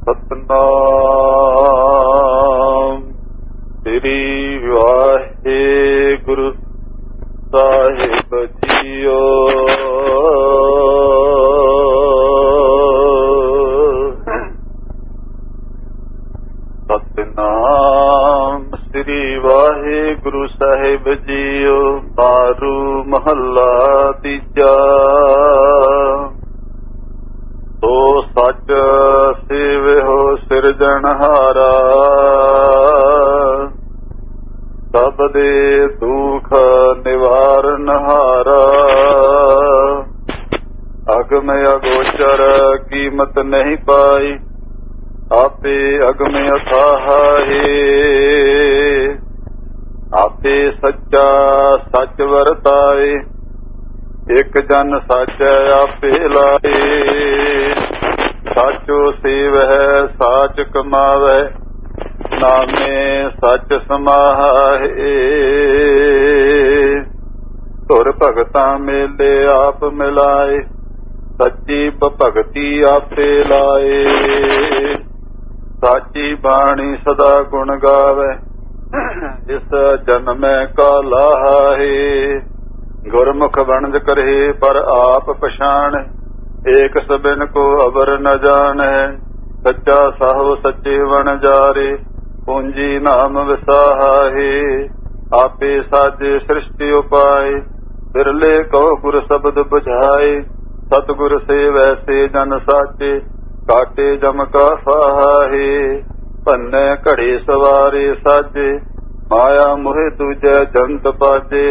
ਸਤਨਾਮ ਸ੍ਰੀ ਵਾਹਿਗੁਰੂ ਸਾਹਿਬ ਜੀਓ। ਸਤਨਾਮ ਸ੍ਰੀ ਵਾਹਿਗੁਰੂ ਸਾਹਿਬ ਜੀਓ। ਮਾਰੂ ਮਹੱਲਾ ਤੀਜਾ। ਸੋ ਸੱਚ ਸੇਵਿਓ ਸਿਰਜਣਹਾਰਾ, ਸਭ ਦੇ ਦੁਖ ਨਿਵਾਰਨਹਾਰਾ। ਅਗਮ ਅਗੋਚਰ ਕੀਮਤ ਨਹੀਂ ਪਾਈ, ਆਪੇ ਅਗਮ ਅਥਾਹ ਹੈ। ਆਪੇ ਸੱਚਾ ਸੱਚ ਵਰਤਾਏ, ਇਕ ਜਨ ਸੱਚ ਆਪੇ ਲਾਏ। ਸਾਚੋ ਸੇਵਹਿ ਸਾਚ ਕਮਾਵੈ, ਨਾਮੇ ਸੱਚ ਸਮਾਹੇ। ਧੁਰ ਭਗਤਾਂ ਮੇਲੇ ਆਪ ਮਿਲਾਏ, ਸੱਚੀ ਭਗਤੀ ਆਪੇ ਲਾਏ। ਸਾਚੀ ਬਾਣੀ ਸਦਾ ਗੁਣ ਗਾਵੇ, ਇਸ ਜਨਮੈ ਕਾ ਲਾਹੇ। ਗੁਰਮੁਖ ਵਣਜ ਕਰੇ ਪਰ ਆਪ ਪਛਾਣ, ਏਕ ਸਬਿਨ ਕੋ ਅਵਰ ਨ ਜਾਣੈ। ਸੱਚਾ ਸਾਹੋ ਸੱਚੇ ਵਣਜਾਰੇ, ਪੂੰਜੀ ਨਾਮ ਵਿਸਾਹੇ। ਆਪੇ ਸਾਜੇ ਸ੍ਰਿਸ਼ਟੀ ਉਪਾਏ, ਬਿਰਲੇ ਕੋ ਗੁਰ ਸ਼ਬਦ ਬੁਝਾਏ। ਸਤਿਗੁਰ ਸੇਵੈ ਸੇ ਜਨ ਸਾਚੇ, ਕਾਟੇ ਜਮ ਕਾ ਫਾਹੇ। ਭੰਨੈ ਘੜੇ ਸਵਾਰੇ ਸਾਜੇ, ਮਾਇਆ ਮੋਹਿ ਦੂਜੈ ਜੰਤ ਪਾਜੇ।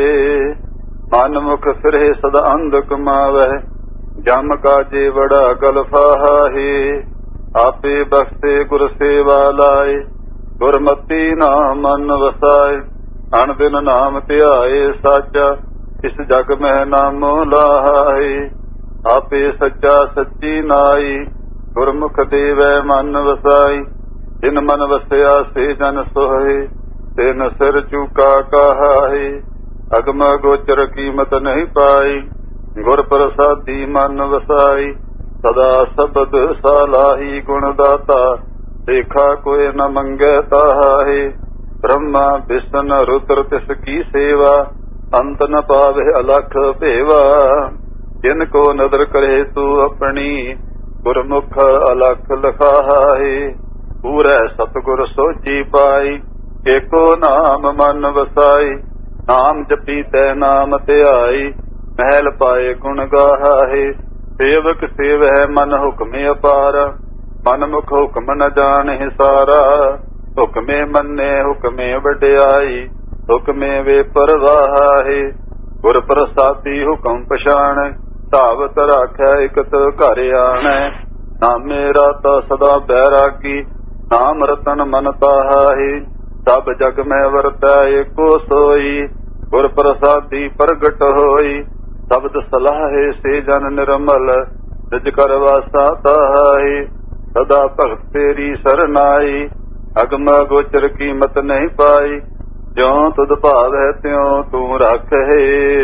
ਮਨ ਮੁਖ ਫਿਰੇ ਸਦਾ ਅੰਧ ਕਮਾਵੈ, ਜਮ ਕਾਜੇ ਬੜਾ ਗਲਫਾਹੇ। ਆਪੇ ਬਖਸ਼ੇ ਗੁਰ ਸੇਵਾ ਲਾਏ, ਗੁਰਮਤੀ ਨਾਮ ਮਨ ਵਸਾਏ। ਅਣ ਦਿਨ ਨਾਮ ਧਿਆਏ ਸਾਚਾ, ਇਸ ਜਗ ਮਹਿ ਨਾਮੋ ਲਾਹੇ। ਆਪੇ ਸੱਚਾ ਸੱਚੀ ਨਾਈ, ਗੁਰਮੁਖ ਦੇਵੈ ਮਨ ਵਸਾਈ। ਜਿਨ ਮਨ ਵਸਿਆ ਸੇ ਜਨ ਸੋਹੇ, ਤਿਨ ਸਿਰ ਚੂਕਾ ਕਹਾਏ। ਅਗਮ ਗੋਚਰ ਕੀਮਤ ਨਹੀਂ ਪਾਈ, ਗੁਰ ਪ੍ਰਸਾਦੀ ਮਨ ਵਸਾਈ। ਸਦਾ ਸਬਦ ਸਾਲਾਹੀ ਗੁਣ ਦਾਤਾ, ਦੇਖਾ ਕੋਇ ਨ ਮੰਗੈ ਤਾਹੇ। ਬ੍ਰਹਮਾ ਵਿਸ਼ਨ ਰੁਦਰ ਤਿਸ ਕੀ ਸੇਵਾ, ਅੰਤ ਨ ਪਾਵੇ ਅਲਖ ਭੇਵਾ। ਜਿਨ ਕੋ ਨਦਰ ਕਰੇ ਤੂੰ ਆਪਣੀ, ਗੁਰਮੁਖ ਅਲਖ ਲਖਾਏ। ਪੂਰੈ ਸਤਿਗੁਰ ਸੋਚੀ ਪਾਈ, ਏਕੋ ਨਾਮ ਮਨ ਵਸਾਈ। ਨਾਮ ਜਪੀ ਤੈ ਨਾਮ ਧਿਆਈ, ਮਹਿਲ ਪਾਏ ਗੁਣ ਗਾਹੇ। ਸੇਵਕ ਸੇਵੈ ਮਨ ਹੁਕਮੇ ਅਪਾਰ, ਮਨ ਮੁਖ ਹੁਕਮ ਨ ਜਾਣਹਿ ਸਾਰਾ। ਹੁਕਮੇ ਮੰਨੇ ਹੁਕਮੇ ਵਡਿਆਈ, ਹੁਕਮੇ ਵੇ ਪਰਵਾਹੇ। ਗੁਰ ਪ੍ਰਸਾਦੀ ਹੁਕਮ ਪਛਾਣ, ਧਾਵਤ ਰਾਖੈ ਇਕਤ ਘਰ ਆਣੈ। ਨਾਮੇ ਰਾਤਾ ਸਦਾ ਬੈਰਾਗੀ, ਨਾਮ ਰਤਨ ਮਨ ਤਾਹੇ। ਸਭ ਜਗ ਮੈਂ ਵਰਤੈ ਏਕੋ ਸੋਈ, ਗੁਰ ਪ੍ਰਸਾਦੀ ਪ੍ਰਗਟ ਹੋਈ। ਸ਼ਬਦ ਸਲਾਹੇ ਸੇ ਜਨ ਨਿਰਮਲ, ਨਿਜ ਕਰ ਵਾਸਾ ਤਾਹੇ। ਸਦਾ ਭਗਤ ਤੇਰੀ ਸਰਨਾਈ, ਅਗਮ ਗੋਚਰ ਕੀਮਤ ਨਹੀਂ ਪਾਈ। ਜਿਉ ਤੁਧ ਭਾਵੈ ਤਿਉ ਤੂੰ ਰਾਖੇ,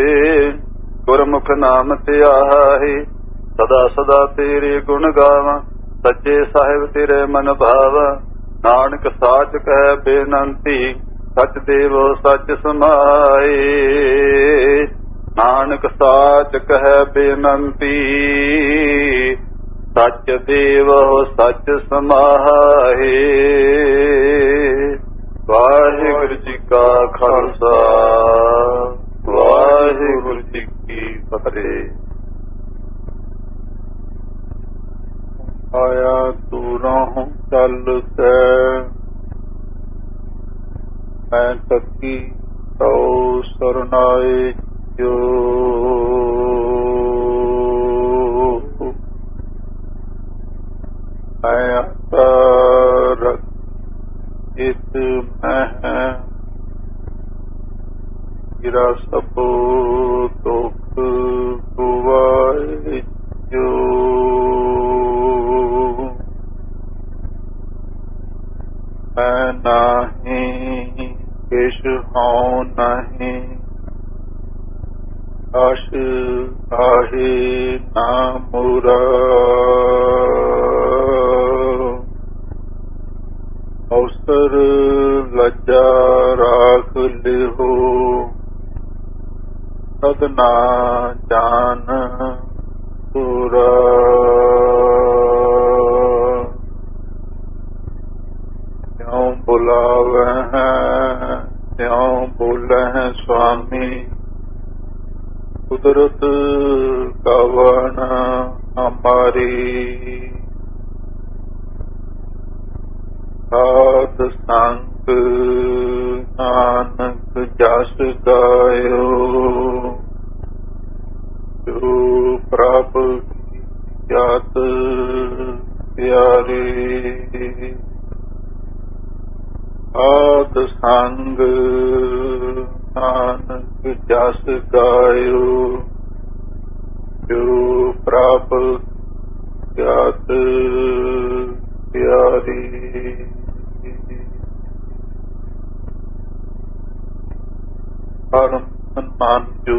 ਗੁਰਮੁਖ ਨਾਮ ਧਿਆਹੇ। ਸਦਾ ਸਦਾ ਤੇਰੇ ਗੁਣ ਗਾਵਾਂ, ਸੱਚੇ ਸਾਹਿਬ ਤੇਰੇ ਮਨ ਭਾਵਾ। ਨਾਨਕ ਸਾਚ ਕਹਿ ਬੇਨੰਤੀ, ਸੱਚ ਦੇਵੋ ਸੱਚ ਸਮਾਏ। ਨਾਨਕ ਸਾਚ ਕਹਿ ਬੇਨੰਤੀ, ਸੱਚ ਦੇਵੋ ਸੱਚ ਸਮਾਏ। ਵਾਹਿਗੁਰੂ ਜੀ ਕਾ ਖਾਲਸਾ, ਵਾਹਿਗੁਰੂ ਜੀ ਕੀ ਫਤਿਹ। ਆਇਆ ਦੂਰੋਂ ਚੱਲ ਕੇ, ਮੈਂ ਤੱਕੀ ਤੋ ਸਰਨਾਏ ਜੋ। ਮੈਂ ਅੰਤਰ ਇਸ ਮੈਂ, ਗਿਰਾ ਸਭੋ ਦੁਖ ਗੁਵਾਏ ਜੋ। ਮੈਂ ਨਹੀਂ ਕਿਛ ਹਉ ਨਹੀਂ, ਆਸ਼ ਆਹੇ ਨਾ ਮੁਰਾ। ਸੱਜਾ ਰਾਖ ਲਿਹੋ ਸਦਨਾ ਜਾਨ ਪੂਰਾ ਤਿਉ ਬੁਲਾਵੈ ਤਿਉ ਬੋਲੈ ਸੁਆਮੀ ਕੁਦਰਤ ਕਵਣ ਹਮਾਰੀ ਸਾਧ ਸੰਗ ਨਾਨਕ ਜਸ ਗਾਇਓ ਜੋ ਪ੍ਰਭ ਜਾਤ ਪਿਆਰੀ ਸਾਧ ਸੰਗ ਨਾਨਕ ਜਸ ਗਾਇਓ ਜੋ ਪ੍ਰਭ ਜਾਤ ਪਿਆਰੀ ਪਰਮ ਸਨਮਾਨ ਜੋ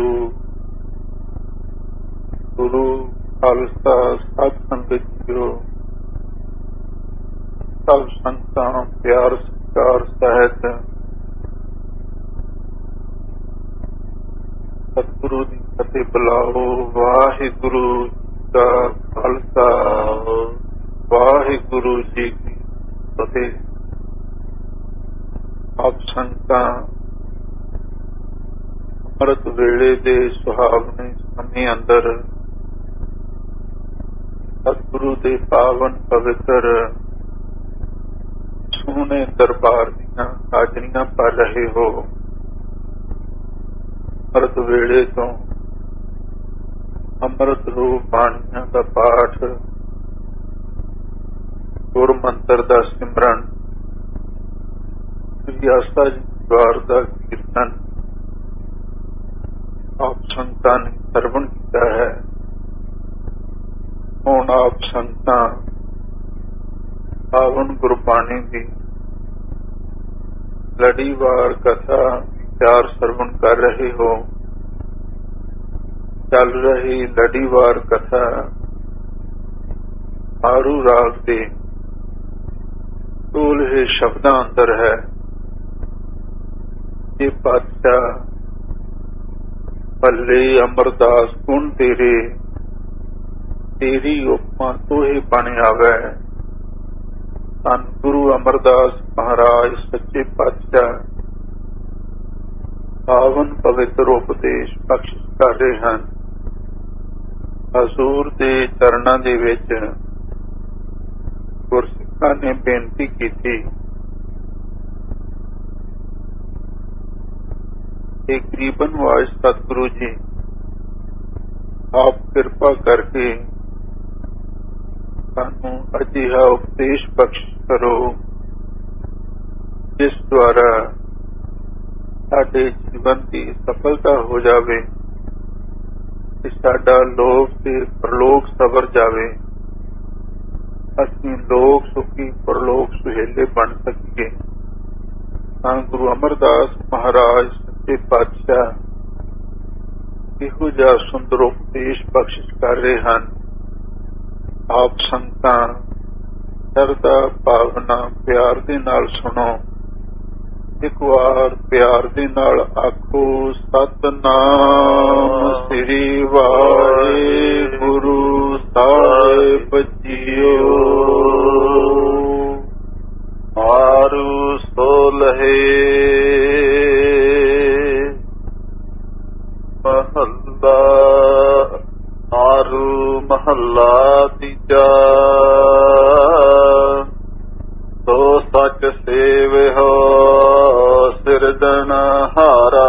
ਗੁਰੂ ਖਾਲਸਾ ਸਾਧ ਸੰਗਤ ਜੋ ਸਭ ਸੰਤਾਂ ਪਿਆਰ ਸਤਿਕਾਰ ਸਹਿਤ ਸਤਿਗੁਰੂ ਦੀ ਫਤਿਹ ਬੁਲਾਓ। ਵਾਹਿਗੁਰੂ ਦਾ ਖਾਲਸਾ ਵਾਹਿਗੁਰੂ ਜੀ ਕੀ ਫਤਿਹ। ਆਪ ਸੰਤਾਂ ਅੰਮ੍ਰਿਤ ਵੇਲੇ ਦੇ ਸੁਹਾਵਣੇ ਸਮੇਂ ਅੰਦਰ ਸਤਿਗੁਰੂ ਦੇ ਪਾਵਨ ਪਵਿੱਤਰ ਸੋਹਣੇ ਦਰਬਾਰ ਦੀਆਂ ਹਾਜ਼ਰੀਆਂ ਭਰ ਰਹੇ ਹੋ। ਅੰਮ੍ਰਿਤ ਵੇਲੇ ਤੋਂ ਅੰਮ੍ਰਿਤ ਰੂਪ ਬਾਣੀਆਂ ਦਾ ਪਾਠ, ਗੁਰ ਮੰਤਰ ਦਾ ਸਿਮਰਨ, ਸ੍ਰੀ ਆਸਾ ਜੀ ਵਾਰ ਦਾ ਕੀਰਤਨ ਆਪ ਸੰਤਾਂ ਨੇ ਸਰਵਣ ਕੀਤਾ ਹੈ। ਹੁਣ ਆਪ ਸੰਤਾਂ ਪਾਵਨ ਗੁਰਬਾਣੀ ਦੀ ਲੜੀਵਾਰ ਕਥਾ ਵਿਚਾਰ ਸਰਵਣ ਕਰ ਰਹੇ ਹੋ। ਚੱਲ ਰਹੀ ਲੜੀਵਾਰ ਕਥਾ ਆਰੂ ਰਾਗ ਦੇ ਸੋਲ੍ਹੇ ਸ਼ਬਦਾਂ ਅੰਦਰ ਹੈ। ਇਹ ਪਾਤਸ਼ਾਹ ਭੱਲੇ ਅਮਰਦਾਸ ਗੁਣ ਤੇਰੇ ਤੇਰੀ ਉਪਮਾ ਤੋਹੇ ਬਣ ਆਵੈ। ਧੰਨ ਗੁਰੂ ਅਮਰਦਾਸ ਮਹਾਰਾਜ ਸੱਚੇ ਪਾਤਸ਼ਾਹ ਪਾਵਨ ਪਵਿੱਤਰ ਉਪਦੇਸ਼ ਬਖਸ਼ਿਸ਼ ਕਰ ਰਹੇ ਹਨ। ਹਜ਼ੂਰ ਦੇ ਚਰਨਾਂ ਦੇ ਵਿੱਚ ਗੁਰਸਿੱਖਾਂ ਨੇ ਬੇਨਤੀ ਕੀਤੀ ਕਿ ਗਰੀਬਨ ਵਾਜ ਸਤਿਗੁਰੂ ਜੀ ਆਪ ਕਿਰਪਾ ਕਰਕੇ ਸਾਨੂੰ ਅਜਿਹਾ ਉਪਦੇਸ਼ ਬਖਸ਼ ਕਰੋ ਜਿਸ ਦੁਆਰਾ ਸਾਡੇ ਜੀਵਨ ਦੀ ਸਫਲਤਾ ਹੋ ਜਾਵੇ, ਕਿ ਸਾਡਾ ਲੋਕ ਤੇ ਪਰਲੋਕ ਸਵਰ ਜਾਵੇ, ਅਸੀਂ ਲੋਕ ਸੁਖੀ ਪਰਲੋਕ ਸੁਹੇਲੇ ਬਣ ਸਕੀਏ। ਤਾਂ ਗੁਰੂ ਅਮਰਦਾਸ ਮਹਾਰਾਜ ਸੱਚੇ ਪਾਤਸ਼ਾਹ ਇਹੋ ਜਿਹਾ ਸੁੰਦਰ ਉਪਦੇਸ਼ ਬਖਸ਼ਿਸ਼ ਕਰ ਰਹੇ ਹਨ। ਆਪ ਸੰਗਤਾਂ ਸ਼ਰਧਾ ਭਾਵਨਾ ਪਿਆਰ ਦੇ ਨਾਲ ਸੁਣੋ। ਇੱਕ ਵਾਰ ਪਿਆਰ ਦੇ ਨਾਲ ਆਖੋ, ਸਤਿਨਾਮ ਸ੍ਰੀ ਵਾਹਿਗੁਰੂ ਸਾਹਿਬ ਜੀਓ। ਆਰੂ ਸੋਲਹੇ ਮਹੱਲਾ ਆਰੂ ਮਹੱਲਾ ਤੀਜਾ। ਸੋ ਸੱਚ ਸੇਵਿਓ ਸਿਰਜਣਹਾਰਾ।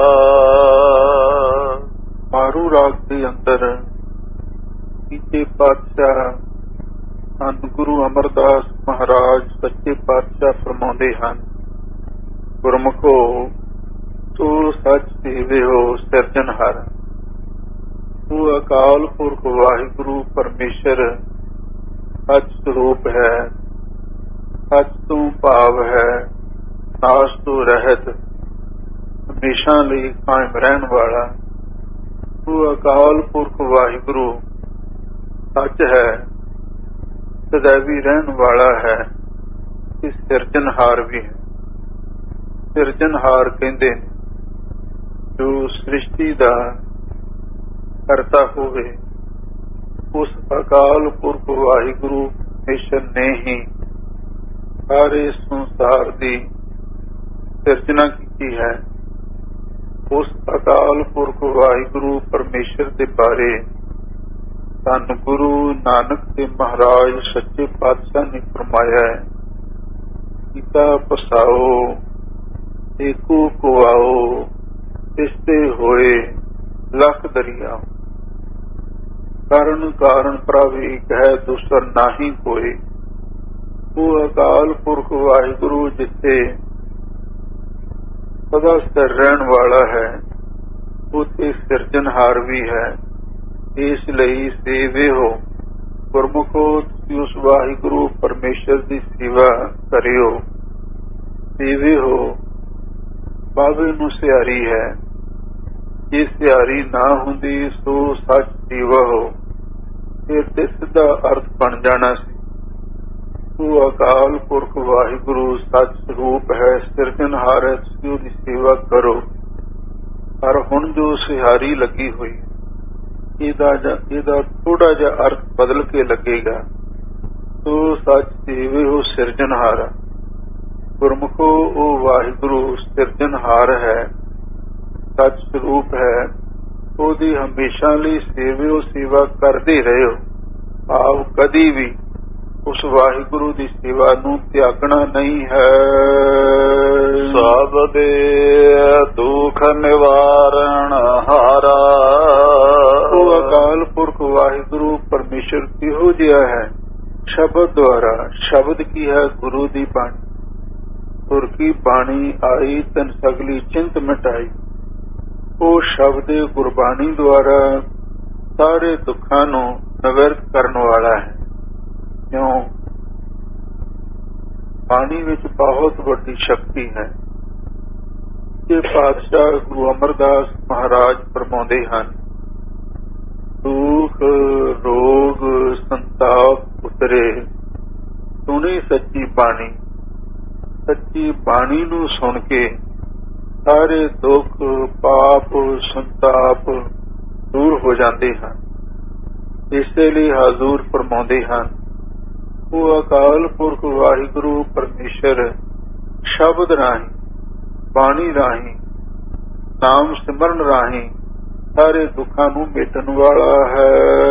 ਆਰੂ ਰਾਗ ਦੇ ਅੰਦਰ ਤੀਜੇ ਪਾਤਸ਼ਾਹ ਧੰਨ ਗੁਰੂ ਅਮਰਦਾਸ ਮਹਾਰਾਜ ਸੱਚੇ ਪਾਤਸ਼ਾਹ ਫਰਮਾਉਂਦੇ ਹਨ, ਗੁਰਮੁਖੋ ਤੂੰ ਸੱਚ ਸੇਵਿਓ ਸਿਰਜਣਹਾਰਾ। ਤੂੰ ਅਕਾਲ ਪੁਰਖ ਵਾਹਿਗੁਰੂ ਪਰਮੇਸ਼ਰ ਸੱਚ ਸਰੂਪ ਹੈ, ਸੱਚ ਤੋਂ ਭਾਵ ਹੈ ਨਾਸ਼ ਤੋਂ ਰਹਿਤ, ਹਮੇਸ਼ਾ ਲਈ ਕਾਇਮ ਰਹਿਣ ਵਾਲਾ। ਤੂੰ ਅਕਾਲ ਪੁਰਖ ਵਾਹਿਗੁਰੂ ਸੱਚ ਹੈ, ਸदैवी ਰਹਿਣ ਵਾਲਾ ਹੈ, ਤੇ ਸਿਰਜਣਹਾਰ ਵੀ ਹੈ। ਸਿਰਜਣਹਾਰ ਕਹਿੰਦੇ ਨੇ। ਜੋ ਸ੍ਰਿਸ਼ਟੀ ਦਾ ਕਰਤਾ ਹੋਵੇ ਉਸ ਅਕਾਲ ਪੁਰਖ ਵਾਹਿਗੁਰੂ ਪਰਮੇਸ਼ਰ ਨੇ ਹੀ ਸਾਰੇ ਸੰਸਾਰ ਦੀ ਸਿਰਜਣਾ ਕੀਤੀ ਹੈ। ਉਸ ਅਕਾਲ ਪੁਰਖ ਵਾਹਿਗੁਰੂ ਪਰਮੇਸ਼ਰ ਦੇ ਬਾਰੇ ਧੰਨ ਗੁਰੂ ਨਾਨਕ ਦੇਵ ਮਹਾਰਾਜ ਸੱਚੇ ਪਾਤਸ਼ਾਹ ਨੇ ਫਰਮਾਇਆ ਹੈ, ਕੀਤਾ ਪਸਾਓ ਏਕੋ ਕੁਆਓ, ਤਿਸਤੇ ਹੋਏ ਲੱਖ ਦਰਿਆ। ਕਾਰਨ ਕਾਰਨ ਪ੍ਰਭ ਇੱਕ ਹੈ, ਦੂਸਰ ਨਾਹੀ ਕੋਈ। ਉਹ ਅਕਾਲ ਪੁਰਖ ਵਾਹਿਗੁਰੂ ਜਿੱਥੇ ਸਦਾ ਸਥਿਰ ਰਹਿਣ ਵਾਲਾ ਹੈ, ਉੱਥੇ ਸਿਰਜਣਹਾਰ ਵੀ ਹੈ। ਇਸ ਲਈ ਸੇਵੇ ਹੋ ਗੁਰਮੁਖੋ, ਤੁਸੀਂ ਉਸ ਵਾਹਿਗੁਰੂ ਪਰਮੇਸ਼ਰ ਦੀ ਸੇਵਾ ਕਰਿਓ। ਸੇਵੇ ਹੋ ਬਾਬੇ ਨੂੰ ਸਿਆਰੀ ਹੈ, ਜੇ ਸਿਆਰੀ ਨਾ ਹੁੰਦੀ ਸੋ ਸੱਚ ਸੇਵਾ ਹੋ, ਫਿਰ ਤੇ ਸਿੱਧਾ ਅਰਥ ਬਣ ਜਾਣਾ ਸੀ। ਉਹ ਅਕਾਲ ਪੁਰਖ ਵਾਹਿਗੁਰੂ ਸੱਚ ਸਰੂਪ ਹੈ, ਸਿਰਜਣਹਾਰ ਹੈ, ਤੁਸੀਂ ਉਹਦੀ ਸੇਵਾ ਕਰੋ। ਪਰ ਹੁਣ ਜੋ ਸਿਹਾਰੀ ਲੱਗੀ ਹੋਈ ਇਹਦਾ ਥੋੜਾ ਜਿਹਾ ਅਰਥ ਬਦਲ ਕੇ ਲੱਗੇਗਾ। ਸੋ ਸੱਚ ਸੇਵੇ ਹੋ ਸਿਰਜਣਹਾਰ। ਗੁਰਮੁਖੋ ਉਹ ਵਾਹਿਗੁਰੂ ਸਿਰਜਣਹਾਰ ਹੈ, ਸੱਚ ਸਰੂਪ ਹੈ, ਉਹਦੀ ਹਮੇਸ਼ਾ ਲਈ ਸੇਵਿਓ, ਸੇਵਾ ਕਰਦੇ ਰਹੋ। ਆਪ ਕਦੀ ਵੀ ਉਸ ਵਾਹਿਗੁਰੂ ਦੀ ਸੇਵਾ ਨੂੰ ਤਿਆਗਣਾ ਨਹੀਂ ਹੈ। ਸਭ ਦੇ ਦੁੱਖ ਨਿਵਾਰਣ ਹਾਰਾ। ਉਹ ਅਕਾਲ ਪੁਰਖ ਵਾਹਿਗੁਰੂ ਪਰਮੇਸ਼ਰ ਕਿਹੋ ਜਿਹਾ ਹੈ? ਸ਼ਬਦ ਦੁਆਰਾ। ਸ਼ਬਦ ਕੀ ਹੈ? ਗੁਰੂ ਦੀ ਬਾਣੀ। ਗੁਰ ਕੀ ਬਾਣੀ ਆਈ ਤਨ ਸਗਲੀ ਚਿੰਤ ਮਿਟਾਈ। ਉਹ ਸ਼ਬਦ ਗੁਰਬਾਣੀ ਦੁਆਰਾ ਸਾਰੇ ਦੁੱਖਾਂ ਨੂੰ ਨਿਵਰਤ ਕਰਨ ਵਾਲਾ ਹੈ। ਕਿਉਂ? ਬਾਣੀ ਵਿੱਚ ਬਹੁਤ ਵੱਡੀ ਸ਼ਕਤੀ ਹੈ। ਇਹ ਪਾਤਸ਼ਾਹ ਗੁਰੂ ਅਮਰਦਾਸ ਮਹਾਰਾਜ ਫਰਮਾਉਂਦੇ ਹਨ, ਦੁੱਖ ਰੋਗ ਸੰਤਾਪ ਉਤਰੇ ਸੁਣੀ ਸੱਚੀ ਬਾਣੀ। ਸੱਚੀ ਬਾਣੀ ਨੂੰ ਸੁਣ ਕੇ ਸਾਰੇ ਦੁੱਖ ਪਾਪ ਸੰਤਾਪ ਦੂਰ ਹੋ ਜਾਂਦੇ ਹਨ। ਇਸੇ ਲਈ ਹਜ਼ੂਰ ਫਰਮਾਉਂਦੇ ਹਨ, ਉਹ ਅਕਾਲ ਪੁਰਖ ਵਾਹਿਗੁਰੂ ਪਰਮੇਸ਼ਰ ਸ਼ਬਦ ਰਾਹੀਂ, ਬਾਣੀ ਰਾਹੀਂ, ਨਾਮ ਸਿਮਰਨ ਰਾਹੀਂ ਸਾਰੇ ਦੁੱਖਾਂ ਨੂੰ ਮਿਟਣ ਵਾਲਾ ਹੈ।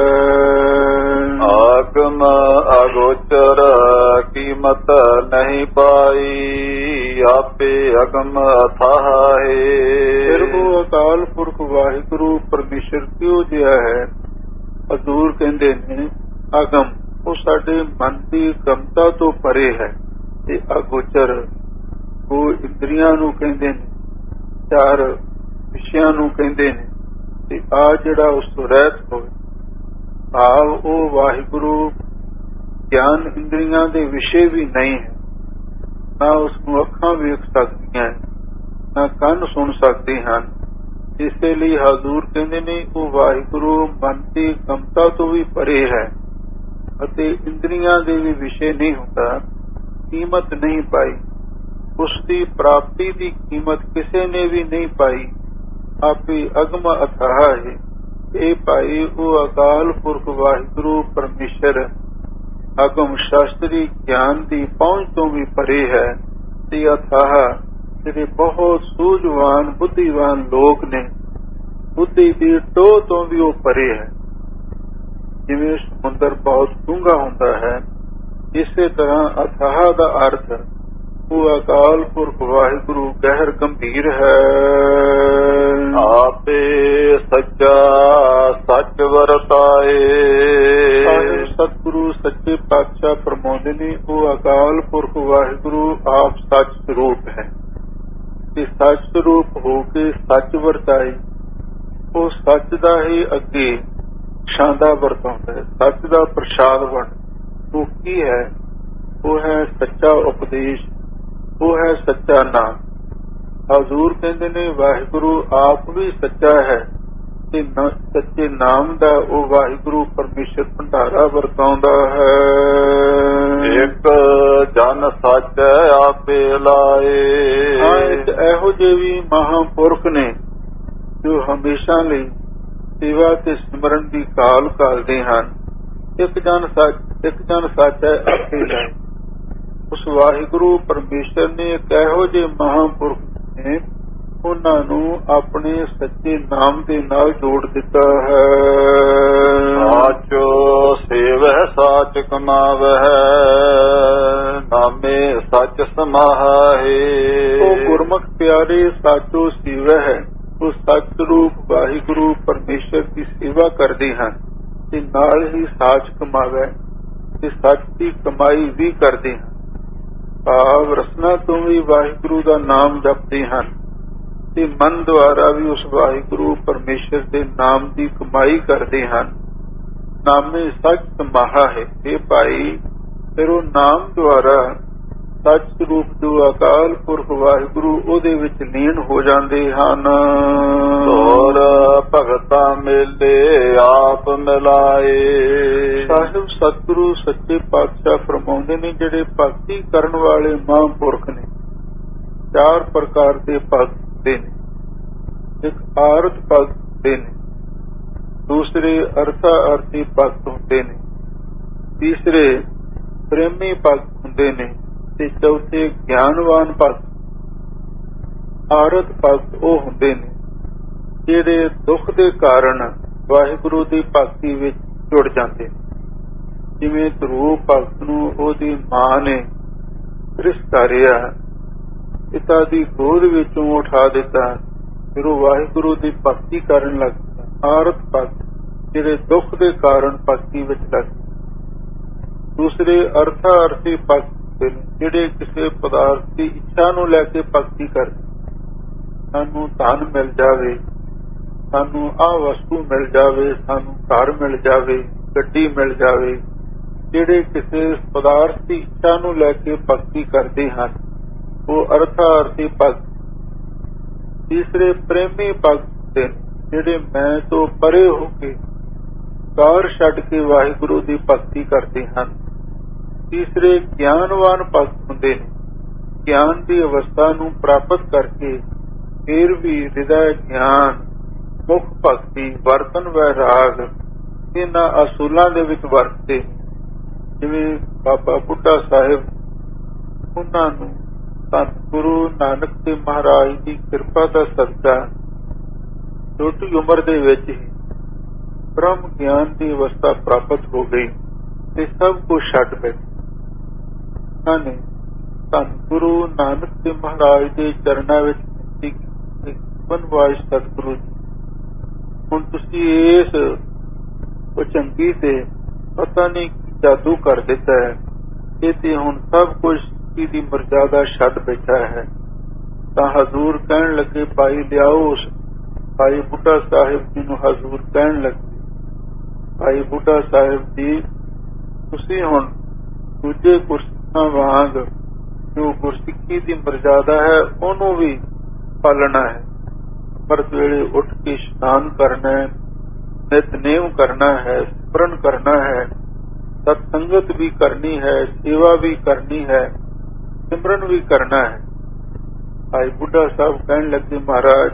ਆਗਮ ਅਗੋਚਰ ਕੀਮਤ ਨਹੀਂ ਪਾਈ, ਆਪੇ ਅਗਮ ਅਥਾਹ ਹੈ। ਫਿਰ ਉਹ ਅਕਾਲ ਪੁਰਖ ਵਾਹਿਗੁਰੂ ਪਰਮੇਸ਼ਰ ਕਿਉਂ ਜਿਹਾ ਹੈ? ਹਜ਼ੂਰ ਕਹਿੰਦੇ ਨੇ ਅਗਮ, ਉਹ ਸਾਡੇ ਮਨ ਦੀ ਗਮਤਾ ਤੋਂ ਪਰੇ ਹੈ। ਤੇ ਅਗੋਚਰ ਉਹ ਇੰਦਰੀਆਂ ਨੂੰ ਕਹਿੰਦੇ ਨੇ, ਚਾਰ ਵਿਸ਼ਿਆਂ ਨੂੰ ਕਹਿੰਦੇ ਨੇ। ਤੇ ਆ ਜਿਹੜਾ ਉਸ ਤੋਂ ਰਹਿਤ ਹੋਵੇ, ਭਾਵ ਉਹ ਵਾਹਿਗੁਰੂ ਗਿਆਨ ਇੰਦਰੀਆਂ ਦੇ ਵਿਸ਼ੇ ਵੀ ਨਹੀਂ ਹੈ। ਨਾ ਉਸ ਨੂੰ ਅੱਖਾਂ ਵੇਖ ਸਕਦੀਆਂ, ਨਾ ਕੰਨ ਸੁਣ ਸਕਦੇ ਹਨ। ਇਸੇ ਲਈ ਹਜ਼ੂਰ ਕਹਿੰਦੇ ਨੇ ਉਹ ਵਾਹਿਗੁਰੂ ਮਨ ਦੀ ਗਮਤਾ ਤੋਂ ਵੀ ਪਰੇ ਹੈ ਅਤੇ ਇੰਦਰੀਆਂ ਦੇ ਵੀ ਵਿਸ਼ੇ ਨਹੀਂ ਹੁੰਦਾ। ਕੀਮਤ ਨਹੀਂ ਪਾਈ, ਉਸ ਦੀ ਪ੍ਰਾਪਤੀ ਦੀ ਕੀਮਤ ਕਿਸੇ ਨੇ ਵੀ ਨਹੀਂ ਪਾਈ। ਆਪੇ ਅਗਮ ਅਥਾਹ ਹੈ। ਇਹ ਭਾਈ ਉਹ ਅਕਾਲ ਪੁਰਖ ਵਾਹਿਗੁਰੂ ਪਰਮੇਸ਼ਰ ਅਗਮ ਸ਼ਾਸਤਰੀ ਗਿਆਨ ਦੀ ਪਹੁੰਚ ਤੋਂ ਵੀ ਪਰੇ ਹੈ। ਤੇ ਅਥਾਹ ਜਿਹੜੇ ਬਹੁਤ ਸੂਝਵਾਨ ਬੁੱਧੀਵਾਨ ਲੋਕ ਨੇ, ਬੁੱਧੀ ਦੀ ਟੋਹ ਤੋਂ ਵੀ ਉਹ ਪਰੇ ਹੈ। ਜਿਵੇਂ ਸਮੁੰਦਰ ਬਹੁਤ ਡੂੰਘਾ ਹੁੰਦਾ ਹੈ, ਇਸੇ ਤਰ੍ਹਾਂ ਅਥਾਹ ਦਾ ਅਰਥ ਉਹ ਅਕਾਲ ਪੁਰਖ ਵਾਹਿਗੁਰੂ ਗਹਿਰ ਗੰਭੀਰ ਹੈ। ਆਪੇ ਸੱਚਾ ਸੱਚ ਵਰਤਾਏ। ਸਤਿਗੁਰੂ ਸੱਚੇ ਪਾਤਸ਼ਾਹ ਫਰਮਾਉਂਦੇ ਨੇ ਉਹ ਅਕਾਲ ਪੁਰਖ ਵਾਹਿਗੁਰੂ ਆਪ ਸੱਚ ਸਰੂਪ ਹੈ ਤੇ ਸੱਚ ਸਰੂਪ ਹੋ ਕੇ ਸੱਚ ਵਰਤਾਏ। ਉਹ ਸੱਚ ਦਾ ਹੀ ਅੱਗੇ ਸ਼ਾਂਦਾ ਵਰਤਾਉਂਦਾ ਹੈ, ਸੱਚ ਦਾ ਪ੍ਰਸ਼ਾਦ ਬਣ। ਉਹ ਕੀ ਹੈ? ਉਹ ਹੈ ਸੱਚਾ ਉਪਦੇਸ਼, ਉਹ ਹੈ ਸੱਚਾ ਨਾਮ। ਹਜ਼ੂਰ ਕਹਿੰਦੇ ਨੇ ਵਾਹਿਗੁਰੂ ਆਪ ਵੀ ਸੱਚਾ ਹੈ ਤੇ ਸੱਚੇ ਨਾਮ ਦਾ ਉਹ ਵਾਹਿਗੁਰੂ ਪਰਮੇਸ਼ਰ ਭੰਡਾਰਾ ਵਰਤਾਉਂਦਾ ਹੈ। ਇੱਕ ਜਨ ਸੱਚ ਆਪੇ ਲਾਏ। ਇਹੋ ਜਿਹੇ ਵੀ ਮਹਾਂਪੁਰਖ ਨੇ ਜੋ ਹਮੇਸ਼ਾ ਲਈ ਸੇਵਾ ਤੇ ਸਿਮਰਨ ਦੀ ਕਾਲ ਕਰਦੇ ਹਨ। ਇੱਕ ਜਨ ਸੱਚ ਹੈ ਆਪੇ ਲਾਏ। ਉਸ ਵਾਹਿਗੁਰੂ ਪਰਮੇਸ਼ਰ ਨੇ ਇੱਕ ਇਹੋ ਜਿਹੇ ਮਹਾਂਪੁਰਖ ਨੇ ਉਹਨਾਂ ਨੂੰ ਆਪਣੇ ਸੱਚੇ ਨਾਮ ਦੇ ਨਾਲ ਜੋੜ ਦਿੱਤਾ ਹੈ। ਸਾਚੋ ਸੇਵਹਿ ਸਾਚ ਕਮਾਵਹਿ ਨਾਮੇ ਸੱਚ ਸਮਾਹੇ। ਉਹ ਗੁਰਮੁਖ ਪਿਆਰੇ ਸਾਚੋ ਸੇਵਹਿ, ਉਹ ਸੱਚ ਰੂਪ ਵਾਹਿਗੁਰੂ ਪਰਮੇਸ਼ਰ ਦੀ ਸੇਵਾ ਕਰਦੇ ਹਨ ਤੇ ਨਾਲ ਹੀ ਸਾਚ ਕਮਾਵੈ ਤੇ ਸੱਚ ਦੀ ਕਮਾਈ ਵੀ ਕਰਦੇ ਹਨ। ਭਾਵ ਰਸਨਾ ਤੋਂ ਵੀ ਵਾਹਿਗੁਰੂ ਦਾ ਨਾਮ ਜਪਦੇ ਹਨ ਤੇ ਮਨ ਦੁਆਰਾ ਵੀ ਉਸ ਵਾਹਿਗੁਰੂ ਪਰਮੇਸ਼ਰ ਦੇ ਨਾਮ ਦੀ ਕਮਾਈ ਕਰਦੇ ਹਨ। ਨਾਮੇ ਸੱਚ ਸਮਾਹਾ ਹੈ। ਇਹ ਭਾਈ ਫਿਰ ਉਹ ਨਾਮ ਦੁਆਰਾ ਸੱਚ ਰੂਪ ਜੋ ਅਕਾਲ ਪੁਰਖ ਵਾਹਿਗੁਰੂ ਉਹਦੇ ਵਿੱਚ ਲੀਨ ਹੋ ਜਾਂਦੇ ਹਨ। ਹੋਰ ਭਗਤਾਂ ਮੇਲੇ ਆਪ ਮਿਲਾਏ। ਸਾਹਿਬ ਸਤਿਗੁਰੂ ਸੱਚੇ ਪਾਤਸ਼ਾਹ ਫਰਮਾਉਂਦੇ ਨੇ ਜਿਹੜੇ ਭਗਤੀ ਕਰਨ ਵਾਲੇ ਮਹਾਂਪੁਰਖ ਨੇ 4 ਪ੍ਰਕਾਰ ਦੇ ਭਗਤ ਨੇ। ਇੱਕ ਆਰਤ ਭਗਤ ਹੁੰਦੇ ਨੇ, ਦੂਸਰੇ ਅਰਥਾ ਅਰਥੀ ਭਗਤ ਹੁੰਦੇ ਨੇ, ਤੀਸਰੇ ਪ੍ਰੇਮੀ ਭਗਤ ਹੁੰਦੇ ਨੇ ਤੇ ਚੌਥੇ ਗਿਆਨਵਾਨ ਭਗਤ। ਆਰਤ ਭਗਤ ਉਹ ਹੁੰਦੇ ਨੇ ਜਿਹੜੇ ਦੁੱਖ ਦੇ ਕਾਰਨ ਵਾਹਿਗੁਰੂ ਦੀ ਭਗਤੀ ਵਿੱਚ ਜੁੜ ਜਾਂਦੇ ਨੇ। ਜਿਵੇਂ ਧਰੂਪ ਭਗਤ ਨੂੰ ਉਹਦੀ ਮਾਂ ਨੇ ਗ੍ਰਿਫਤਾਰਿਆ, ਪਿਤਾ ਦੀ ਗੋਦ ਵਿੱਚੋਂ ਉਠਾ ਦਿੱਤਾ, ਫਿਰ ਉਹ ਵਾਹਿਗੁਰੂ ਦੀ ਭਗਤੀ ਕਰਨ ਲੱਗ ਪਿਆ। ਆਰਤ ਭਗਤ ਜਿਹੜੇ ਦੁੱਖ ਦੇ ਕਾਰਨ ਭਗਤੀ ਵਿੱਚ ਲੱਗ। ਦੂਸਰੇ ਅਰਥਾ ਅਰਥੀ ਭਗਤ ਜਿਹੜੇ ਕਿਸੇ ਪਦਾਰਥ ਦੀ ਇੱਛਾ ਨੂੰ ਲੈ ਕੇ ਭਗਤੀ ਕਰਦੇ। ਸਾਨੂੰ ਧਨ ਮਿਲ ਜਾਵੇ, ਸਾਨੂੰ ਆਹ ਵਸਤੂ ਮਿਲ ਜਾਵੇ, ਸਾਨੂੰ ਘਰ ਮਿਲ ਜਾਵੇ, ਗੱਡੀ ਮਿਲ ਜਾਵੇ। ਜਿਹੜੇ ਕਿਸੇ ਪਦਾਰਥ ਦੀ ਇੱਛਾ ਨੂੰ ਲੈ ਕੇ ਭਗਤੀ ਕਰਦੇ ਹਨ ਉਹ ਅਰਥਾ ਅਰਥੀ ਭਗਤ। ਤੀਸਰੇ ਪ੍ਰੇਮੀ ਭਗਤ ਜਿਹੜੇ ਮੈਂ ਤੋਂ ਪਰੇ ਹੋ ਕੇ ਕਾਰ ਛੱਡ ਕੇ ਵਾਹਿਗੁਰੂ ਦੀ ਭਗਤੀ ਕਰਦੇ ਹਨ। ਤੀਸਰੇ ਗਿਆਨਵਾਨ ਭਗਤ ਹੁੰਦੇ ਨੇ। ਗਿਆਨ ਦੀ ਅਵਸਥਾ ਨੂੰ ਪ੍ਰਾਪਤ ਕਰਕੇ ਫਿਰ ਵੀ ਹਿਰਦਾ ਗਿਆਨ, ਮੁਖ ਭਗਤੀ, ਵਰਤਨ ਵੈਰਾਗ ਇਹਨਾਂ ਅਸੂਲਾਂ ਦੇ ਵਿੱਚ ਵਰਤਦੇ। ਜਿਵੇਂ ਬਾਬਾ ਬੁੱਢਾ ਸਾਹਿਬ, ਉਹਨਾਂ ਨੂੰ ਧੰਨ ਗੁਰੂ ਨਾਨਕ ਦੇਵ ਮਹਾਰਾਜ ਦੀ ਕਿਰਪਾ ਦਾ ਸਦਕਾ ਛੋਟੀ ਉਮਰ ਦੇ ਵਿੱਚ ਹੀ ਬ੍ਰਹਮ ਗਿਆਨ ਦੀ ਅਵਸਥਾ ਪ੍ਰਾਪਤ ਹੋ ਗਈ ਤੇ ਸਭ ਕੁਝ ਛੱਡ ਬੈਠੇ। ਉਹਨਾਂ ਨੇ ਧੰਨ ਗੁਰੂ ਨਾਨਕ ਦੇਵ ਮਹਾਰਾਜ ਦੇ ਚਰਨਾਂ ਵਿੱਚ ਬਨਵਾਸ ਸਤਿਗੁਰੂ ਜੀ, ਹੁਣ ਤੁਸੀਂ ਇਸ ਚੰਗੀ ਤੇ ਪਤਾ ਨਹੀਂ ਜਾਦੂ ਕਰ ਦਿੱਤਾ ਹੈ, ਇਹ ਤੇ ਹੁਣ ਸਭ ਕੁਝ ਦੀ ਮਰਜ਼ਾਦਾ ਛੱਡ ਬੈਠਾ ਹੈ। ਤਾਂ ਹਜ਼ੂਰ ਕਹਿਣ ਲੱਗੇ ਭਾਈ ਲਿਆਓ। ਭਾਈ ਬੁੱਢਾ ਸਾਹਿਬ ਜੀ ਨੂੰ ਹਜ਼ੂਰ ਕਹਿਣ ਲੱਗੇ ਭਾਈ ਬੁੱਢਾ ਸਾਹਿਬ ਜੀ ਤੁਸੀਂ ਹੁਣ ਦੂਜੇ ਗੁਰਸਿੱਖਾਂ ਵਾਂਗ ਜੋ ਗੁਰਸਿੱਖੀ ਦੀ ਮਰਜ਼ਾਦਾ ਹੈ ਉਹਨੂੰ ਵੀ ਪਾਲਣਾ ਹੈ। ਅੰਮ੍ਰਿਤ ਵੇਲੇ ਉੱਠ ਕੇ ਇਸ਼ਨਾਨ ਕਰਨਾ ਹੈ, ਨਿਤਨੇਮ ਕਰਨਾ ਹੈ, ਸਿਮਰਨ ਕਰਨਾ ਹੈ, ਸਤ ਸੰਗਤ ਵੀ ਕਰਨੀ ਹੈ, ਸੇਵਾ ਵੀ ਕਰਨੀ ਹੈ, ਸਿਮਰਨ ਵੀ ਕਰਨਾ ਹੈ। ਭਾਈ ਬੁੱਢਾ ਸਾਹਿਬ ਕਹਿਣ ਲੱਗੇ ਮਹਾਰਾਜ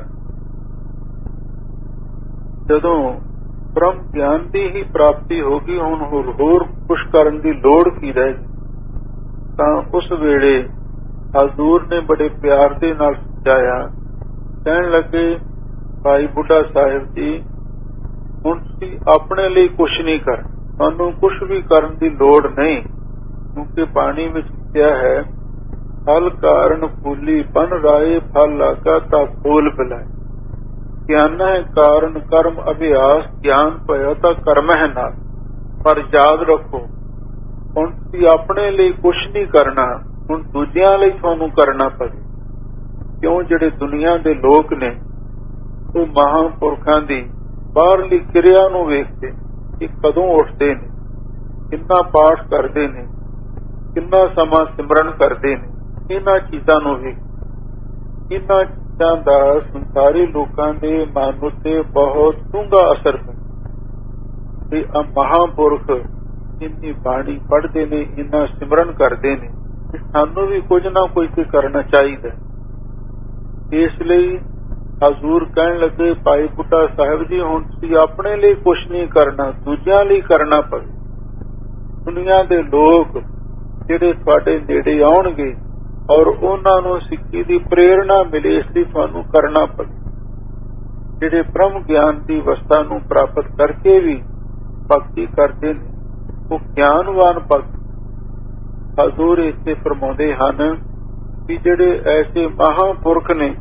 ਜਦੋਂ ਬ੍ਰਹਮ ਗਿਆਨ ਦੀ ਹੀ ਪ੍ਰਾਪਤੀ ਹੋ ਗਈ ਹੁਣ ਹੋਰ ਕੁਛ ਕਰਨ ਦੀ ਲੋੜ ਕੀ ਰਹਿ ਗਈ। ਤਾਂ ਉਸ ਵੇਲੇ ਹਜ਼ੂਰ ਨੇ ਬੜੇ ਪਿਆਰ ਦੇ ਨਾਲ ਸਮਝਾਇਆ। ਕਹਿਣ ਲੱਗੇ ਭਾਈ ਬੁੱਢਾ ਸਾਹਿਬ ਜੀ ਹੁਣ ਤੁਸੀਂ ਆਪਣੇ ਲਈ ਕੁਛ ਨਹੀਂ ਕਰ, ਤੁਹਾਨੂੰ ਕੁਛ ਵੀ ਕਰਨ ਦੀ ਲੋੜ ਨਹੀਂ, ਕਿਉਂਕਿ ਪਾਣੀ ਵਿੱਚ ਕਿਹਾ ਹੈ ਫਲ ਕਾਰਨ ਫੂਲੀ ਬਨ ਰਾਏ ਫਲ ਲਾਗਾ ਤਾਂ ਫੂਲ ਪਿਲਾਏ। ਗਿਆਨ ਹੈ ਕਾਰਨ ਕਰਮ ਅਭਿਆਸ, ਗਿਆਨ ਭਇਆ ਤਾਂ ਕਰਮ ਹੈ ਨਾਲ। ਪਰ ਯਾਦ ਰੱਖੋ ਹੁਣ ਤੁਸੀਂ ਆਪਣੇ ਲਈ ਕੁਛ ਨਹੀਂ ਕਰਨਾ, ਹੁਣ ਦੂਜਿਆਂ ਲਈ ਤੁਹਾਨੂੰ ਕਰਨਾ ਪਵੇ। ਕਿਉਂ ਜਿਹੜੇ ਦੁਨੀਆ ਦੇ ਲੋਕ ਨੇ ਉਹ ਮਹਾਂਪੁਰਖਾਂ ਦੀ ਬਾਹਰਲੀ ਕਿਰਿਆ ਨੂੰ ਵੇਖਦੇ ਕਿ ਕਦੋਂ ਉੱਠਦੇ ਨੇ, ਕਿੰਨਾ ਪਾਠ ਕਰਦੇ ਨੇ, ਕਿੰਨਾ ਸਮਾਂ ਸਿਮਰਨ ਕਰਦੇ ਨੇ। ਇਹਨਾਂ ਚੀਜ਼ਾਂ ਨੂੰ ਵੀ ਇਹਨਾਂ ਚੀਜ਼ਾਂ ਦਾ ਸੰਸਾਰੀ ਲੋਕਾਂ ਦੇ ਮਨ ਉੱਤੇ ਬਹੁਤ ਡੂੰਘਾ ਅਸਰ ਪੈਂਦਾ ਤੇ ਮਹਾਂਪੁਰਖ ਇੰਨੀ ਬਾਣੀ ਪੜ੍ਹਦੇ ਨੇ, ਇੰਨਾ ਸਿਮਰਨ ਕਰਦੇ ਨੇ, ਸਾਨੂੰ ਵੀ ਕੁਝ ਨਾ ਕੁਝ ਤੇ ਕਰਨਾ ਚਾਹੀਦਾ। ਇਸ ਲਈ ਹਜ਼ੂਰ ਕਹਿਣ ਲੱਗੇ, ਭਾਈ ਬੁੱਢਾ ਸਾਹਿਬ ਜੀ, ਹੁਣ ਤੁਸੀਂ ਆਪਣੇ ਲਈ ਕੁਝ ਨਹੀਂ ਕਰਨਾ, ਦੂਜਿਆਂ ਲਈ ਕਰਨਾ ਪਵੇ। ਦੁਨੀਆ ਦੇ ਲੋਕ ਜਿਹੜੇ ਤੁਹਾਡੇ ਨੇੜੇ ਆਉਣਗੇ ਔਰ ਉਹਨਾਂ ਨੂੰ ਸਿੱਖੀ ਦੀ ਪ੍ਰੇਰਣਾ ਮਿਲੇ, ਇਸ ਲਈ ਤੁਹਾਨੂੰ ਕਰਨਾ ਪਵੇ। ਜਿਹੜੇ ਬ੍ਰਹਮ ਗਿਆਨ ਦੀ ਅਵਸਥਾ ਨੂੰ ਪ੍ਰਾਪਤ ਕਰਕੇ ਵੀ ਭਗਤੀ ਕਰਦੇ ਨੇ, ਉਹ ਗਿਆਨਵਾਨ ਭਗਤ। ਹਜ਼ੂਰ ਇੱਥੇ ਫਰਮਾਉਂਦੇ ਹਨ ਕਿ ਜਿਹੜੇ ਐਸੇ ਮਹਾਂਪੁਰਖ ਨੇ,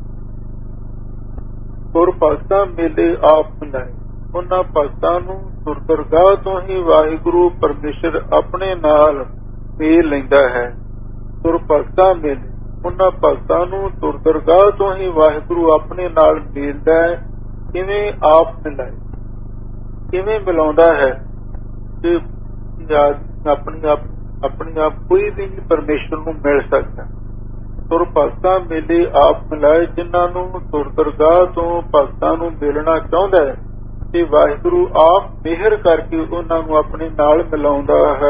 ਗੁਰ ਭਗਤਾਂ ਮੇਲੇ ਆਪ ਮਿਲਾਏ, ਉਹਨਾਂ ਭਗਤਾਂ ਨੂੰ ਸੁਰਦਰਗਾਹ ਤੋਂ ਹੀ ਵਾਹਿਗੁਰੂ ਪਰਮੇਸ਼ਰ ਆਪਣੇ ਨਾਲ ਮੇਲ ਲੈਂਦਾ ਹੈ। ਗੁਰ ਭਗਤਾਂ ਮੇਲੇ, ਉਹਨਾਂ ਭਗਤਾਂ ਨੂੰ ਸੁਰਦਰਗਾਹ ਤੋਂ ਹੀ ਵਾਹਿਗੁਰੂ ਆਪਣੇ ਨਾਲ ਮੇਲਦਾ ਹੈ। ਕਿਵੇਂ ਆਪ ਮਿਲਾਏ, ਕਿਵੇਂ ਮਿਲਾਉਂਦਾ ਹੈ ਕਿ ਆਪਣੇ ਆਪ ਕੋਈ ਵੀ ਪਰਮੇਸ਼ਰ ਨੂੰ ਮਿਲ ਸਕਦਾ। ਸੁਰ ਭਗਤਾਂ ਮੇਲੇ ਆਪ ਮਿਲਾਏ, ਜਿਨ੍ਹਾਂ ਨੂੰ ਸੁਰਦਰਗਾਹ ਤੋਂ ਭਗਤਾਂ ਨੂੰ ਮਿਲਣਾ ਚਾਹੁੰਦਾ ਹੈ ਤੇ ਵਾਹਿਗੁਰੂ ਆਪ ਮਿਹਰ ਕਰਕੇ ਉਹਨਾਂ ਨੂੰ ਆਪਣੇ ਨਾਲ ਮਿਲਾਉਂਦਾ ਹੈ।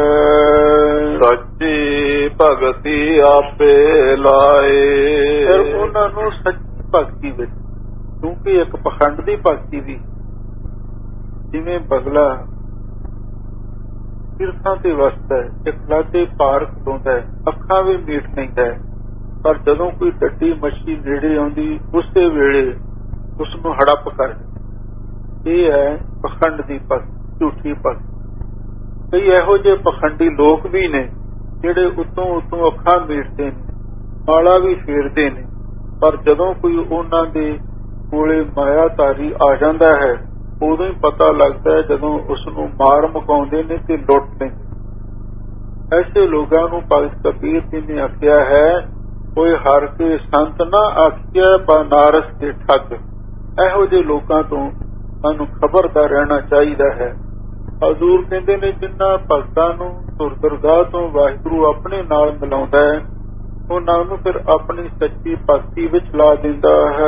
ਸੱਚੀ ਭਗਤੀ ਆਪੇ ਲਾਏ, ਫਿਰ ਉਹਨਾਂ ਨੂੰ ਸੱਚੀ ਭਗਤੀ ਵਿੱਚ, ਕਿਉਂਕਿ ਇੱਕ ਪਖੰਡ ਦੀ ਭਗਤੀ ਵੀ, ਜਿਵੇਂ ਬਗਲਾ ਤੀਰਥਾਂ ਤੇ ਵਸਦਾ ਹੈ, ਇੱਕ ਲਾਦੇ ਪਾਰ ਖਲੋਂਦਾ ਹੈ, ਅੱਖਾਂ ਵੀ ਮੀਟ ਲੈਂਦਾ ਹੈ, ਪਰ ਜਦੋਂ ਕੋਈ ਡੱਡੀ ਮੱਛੀ ਨੇੜੇ ਆਉਂਦੀ ਉਸੇ ਵੇਲੇ ਉਸ ਨੂੰ ਹੜੱਪ ਕਰ ਦਿੰਦਾ। ਇਹ ਹੈ ਪਖੰਡ ਦੀ ਭਗਤੀ, ਝੂਠੀ ਭਗਤੀ। ਕਈ ਇਹੋ ਜਿਹੇ ਪਖੰਡੀ ਲੋਕ ਵੀ ਨੇ ਜਿਹੜੇ ਉੱਤੋਂ ਅੱਖਾਂ ਮੀਟਦੇ ਨੇ, ਮਾਲਾ ਵੀ ਫੇਰਦੇ ਨੇ, ਪਰ ਜਦੋਂ ਕੋਈ ਉਹਨਾਂ ਦੇ ਕੋਲੇ ਮਾਇਆਧਾਰੀ ਆ ਜਾਂਦਾ ਹੈ, ਉਦੋਂ ਹੀ ਪਤਾ ਲੱਗਦਾ ਹੈ ਜਦੋਂ ਉਸ ਨੂੰ ਮਾਰ ਮੁਕਾਉਂਦੇ ਨੇ ਤੇ ਲੁੱਟ ਲੈਂਦੇ। ਐਸੇ ਲੋਕਾਂ ਨੂੰ ਭਗਤ ਕਬੀਰ ਜੀ ਨੇ ਆਖਿਆ ਹੈ, ਕੋਈ ਹਰ ਕੇ ਸੰਤ ਨਾ ਆਖਿਆ ਬਨਾਰਸ ਦੇ ਠੱਗ। ਇਹੋ ਜਿਹੇ ਲੋਕਾਂ ਤੋਂ ਸਾਨੂੰ ਖਬਰਦਾਰ ਰਹਿਣਾ ਚਾਹੀਦਾ ਹੈ। ਹਜ਼ੂਰ ਕਹਿੰਦੇ ਨੇ, ਜਿਨ੍ਹਾਂ ਭਗਤਾਂ ਨੂੰ ਸੁਰਦਰਗਾਹ ਤੋਂ ਵਾਹਿਗੁਰੂ ਆਪਣੇ ਨਾਲ ਮਿਲਾਉਂਦਾ ਹੈ, ਉਹਨਾਂ ਨੂੰ ਫਿਰ ਆਪਣੀ ਸੱਚੀ ਭਗਤੀ ਵਿੱਚ ਲਾ ਦਿੰਦਾ ਹੈ।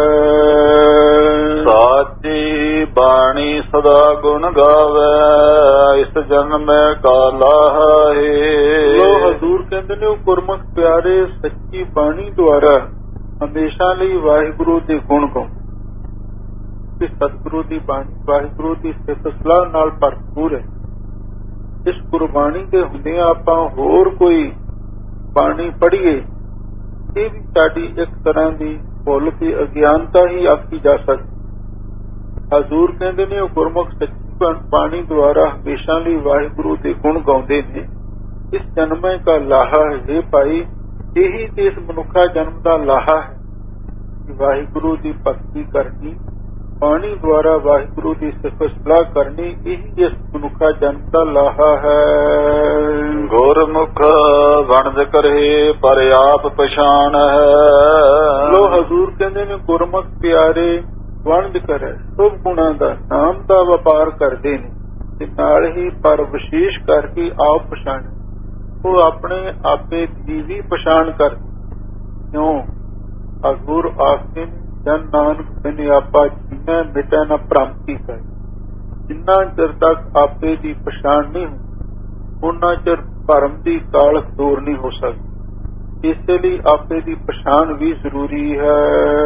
ਸਾਚੀ ਬਾਣੀ ਸਦਾ ਗੁਣ ਗਾਵੇ, ਇਸ ਜਨਮ ਕਾ ਲਾਹੇ। ਲੋ ਹਜ਼ੂਰ ਕਹਿੰਦੇ ਨੇ, ਉਹ ਗੁਰਮੁਖ ਪਿਆਰੇ ਸੱਚੀ ਬਾਣੀ ਦੁਆਰਾ ਹਮੇਸ਼ਾ ਲਈ ਵਾਹਿਗੁਰੂ ਦੇ ਗੁਣ ਗਾਉਂਦੇ। ਸਤਿਗੁਰੂ ਦੀ ਬਾਣੀ ਵਾਹਿਗੁਰੂ ਦੀ ਸਿਫਤ ਸਲਾਹ ਨਾਲ ਭਰਪੂਰ ਹੈ। ਇਸ ਗੁਰਬਾਣੀ ਦੇ ਹੁੰਦੇ ਆਪਾਂ ਹੋਰ ਕੋਈ ਬਾਣੀ ਪੜ੍ਹੀਏ, ਇਹ ਵੀ ਸਾਡੀ ਇੱਕ ਤਰ੍ਹਾਂ ਦੀ ਭੁੱਲ ਤੇ ਅਗਿਆਨਤਾ ਹੀ ਆਖੀ ਜਾ ਸਕਦੀ। ਹਜ਼ੂਰ ਕਹਿੰਦੇ ਨੇ, ਉਹ ਗੁਰਮੁਖ ਸੱਚੀ ਬਾਣੀ ਦੁਆਰਾ ਹਮੇਸ਼ਾ ਲਈ ਵਾਹਿਗੁਰੂ ਦੇ ਗੁਣ ਗਾਉਂਦੇ ਨੇ। ਇਸ ਜਨਮੇ ਦਾ ਲਾਹਾ ਹੈ ਭਾਈ, ਇਹੀ ਤੇ ਇਸ ਮਨੁੱਖਾ ਜਨਮ ਦਾ ਲਾਹਾ ਹੈ ਕਿ ਵਾਹਿਗੁਰੂ ਦੀ ਭਗਤੀ ਕਰਨੀ, ਬਾਣੀ ਦੁਆਰਾ ਵਾਹਿਗੁਰੂ ਦੀ ਸਿਫਤ ਸਲਾਹ ਕਰਨੀ, ਇਹੀ ਇਸ ਮਨੁੱਖਾ ਜਨਮ ਦਾ ਲਾਹਾ ਹੈ। ਗੁਰਮੁਖ ਵਣਜ ਕਰੇ ਪਰ ਆਪ ਪਛਾਣ ਹੈ। ਲੋ ਹਜ਼ੂਰ ਕਹਿੰਦੇ ਨੇ, ਗੁਰਮੁਖ ਪਿਆਰੇ ਵਣਜ ਕਰੇ, ਸਭ ਗੁਣਾਂ ਦਾ ਨਾਮ ਦਾ ਵਪਾਰ ਕਰਦੇ ਨੇ ਤੇ ਨਾਲ ਹੀ ਪਰ ਵਿਸ਼ੇਸ਼ ਕਰਕੇ ਆਪ ਪਛਾਣ। ਉਹ ਆਪਣੇ ਆਪੇ ਦੀ ਵੀ ਪਛਾਣ ਕਰਦੇ। ਕਿਉਂ? ਹਜ਼ੂਰ ਆਖਦੇ ਨੇ, ਜਨ ਨਾਨਕ ਬਿਨ ਆਪਾ ਜੀਵੈ ਮਿਟੈ ਨ ਭ੍ਰਮ ਕੀ ਕਰ। ਜਿੰਨਾ ਚਿਰ ਤੱਕ ਆਪੇ ਦੀ ਪਛਾਣ ਨਹੀਂ ਉਹਨਾਂ ਚਿਰ ਭਰਮ ਦੀ ਕਾਲਖ ਦੂਰ ਨਹੀਂ ਹੋ ਸਕਦੀ। ਇਸੇ ਲਈ ਆਪੇ ਦੀ ਪਛਾਣ ਵੀ ਜ਼ਰੂਰੀ ਹੈ।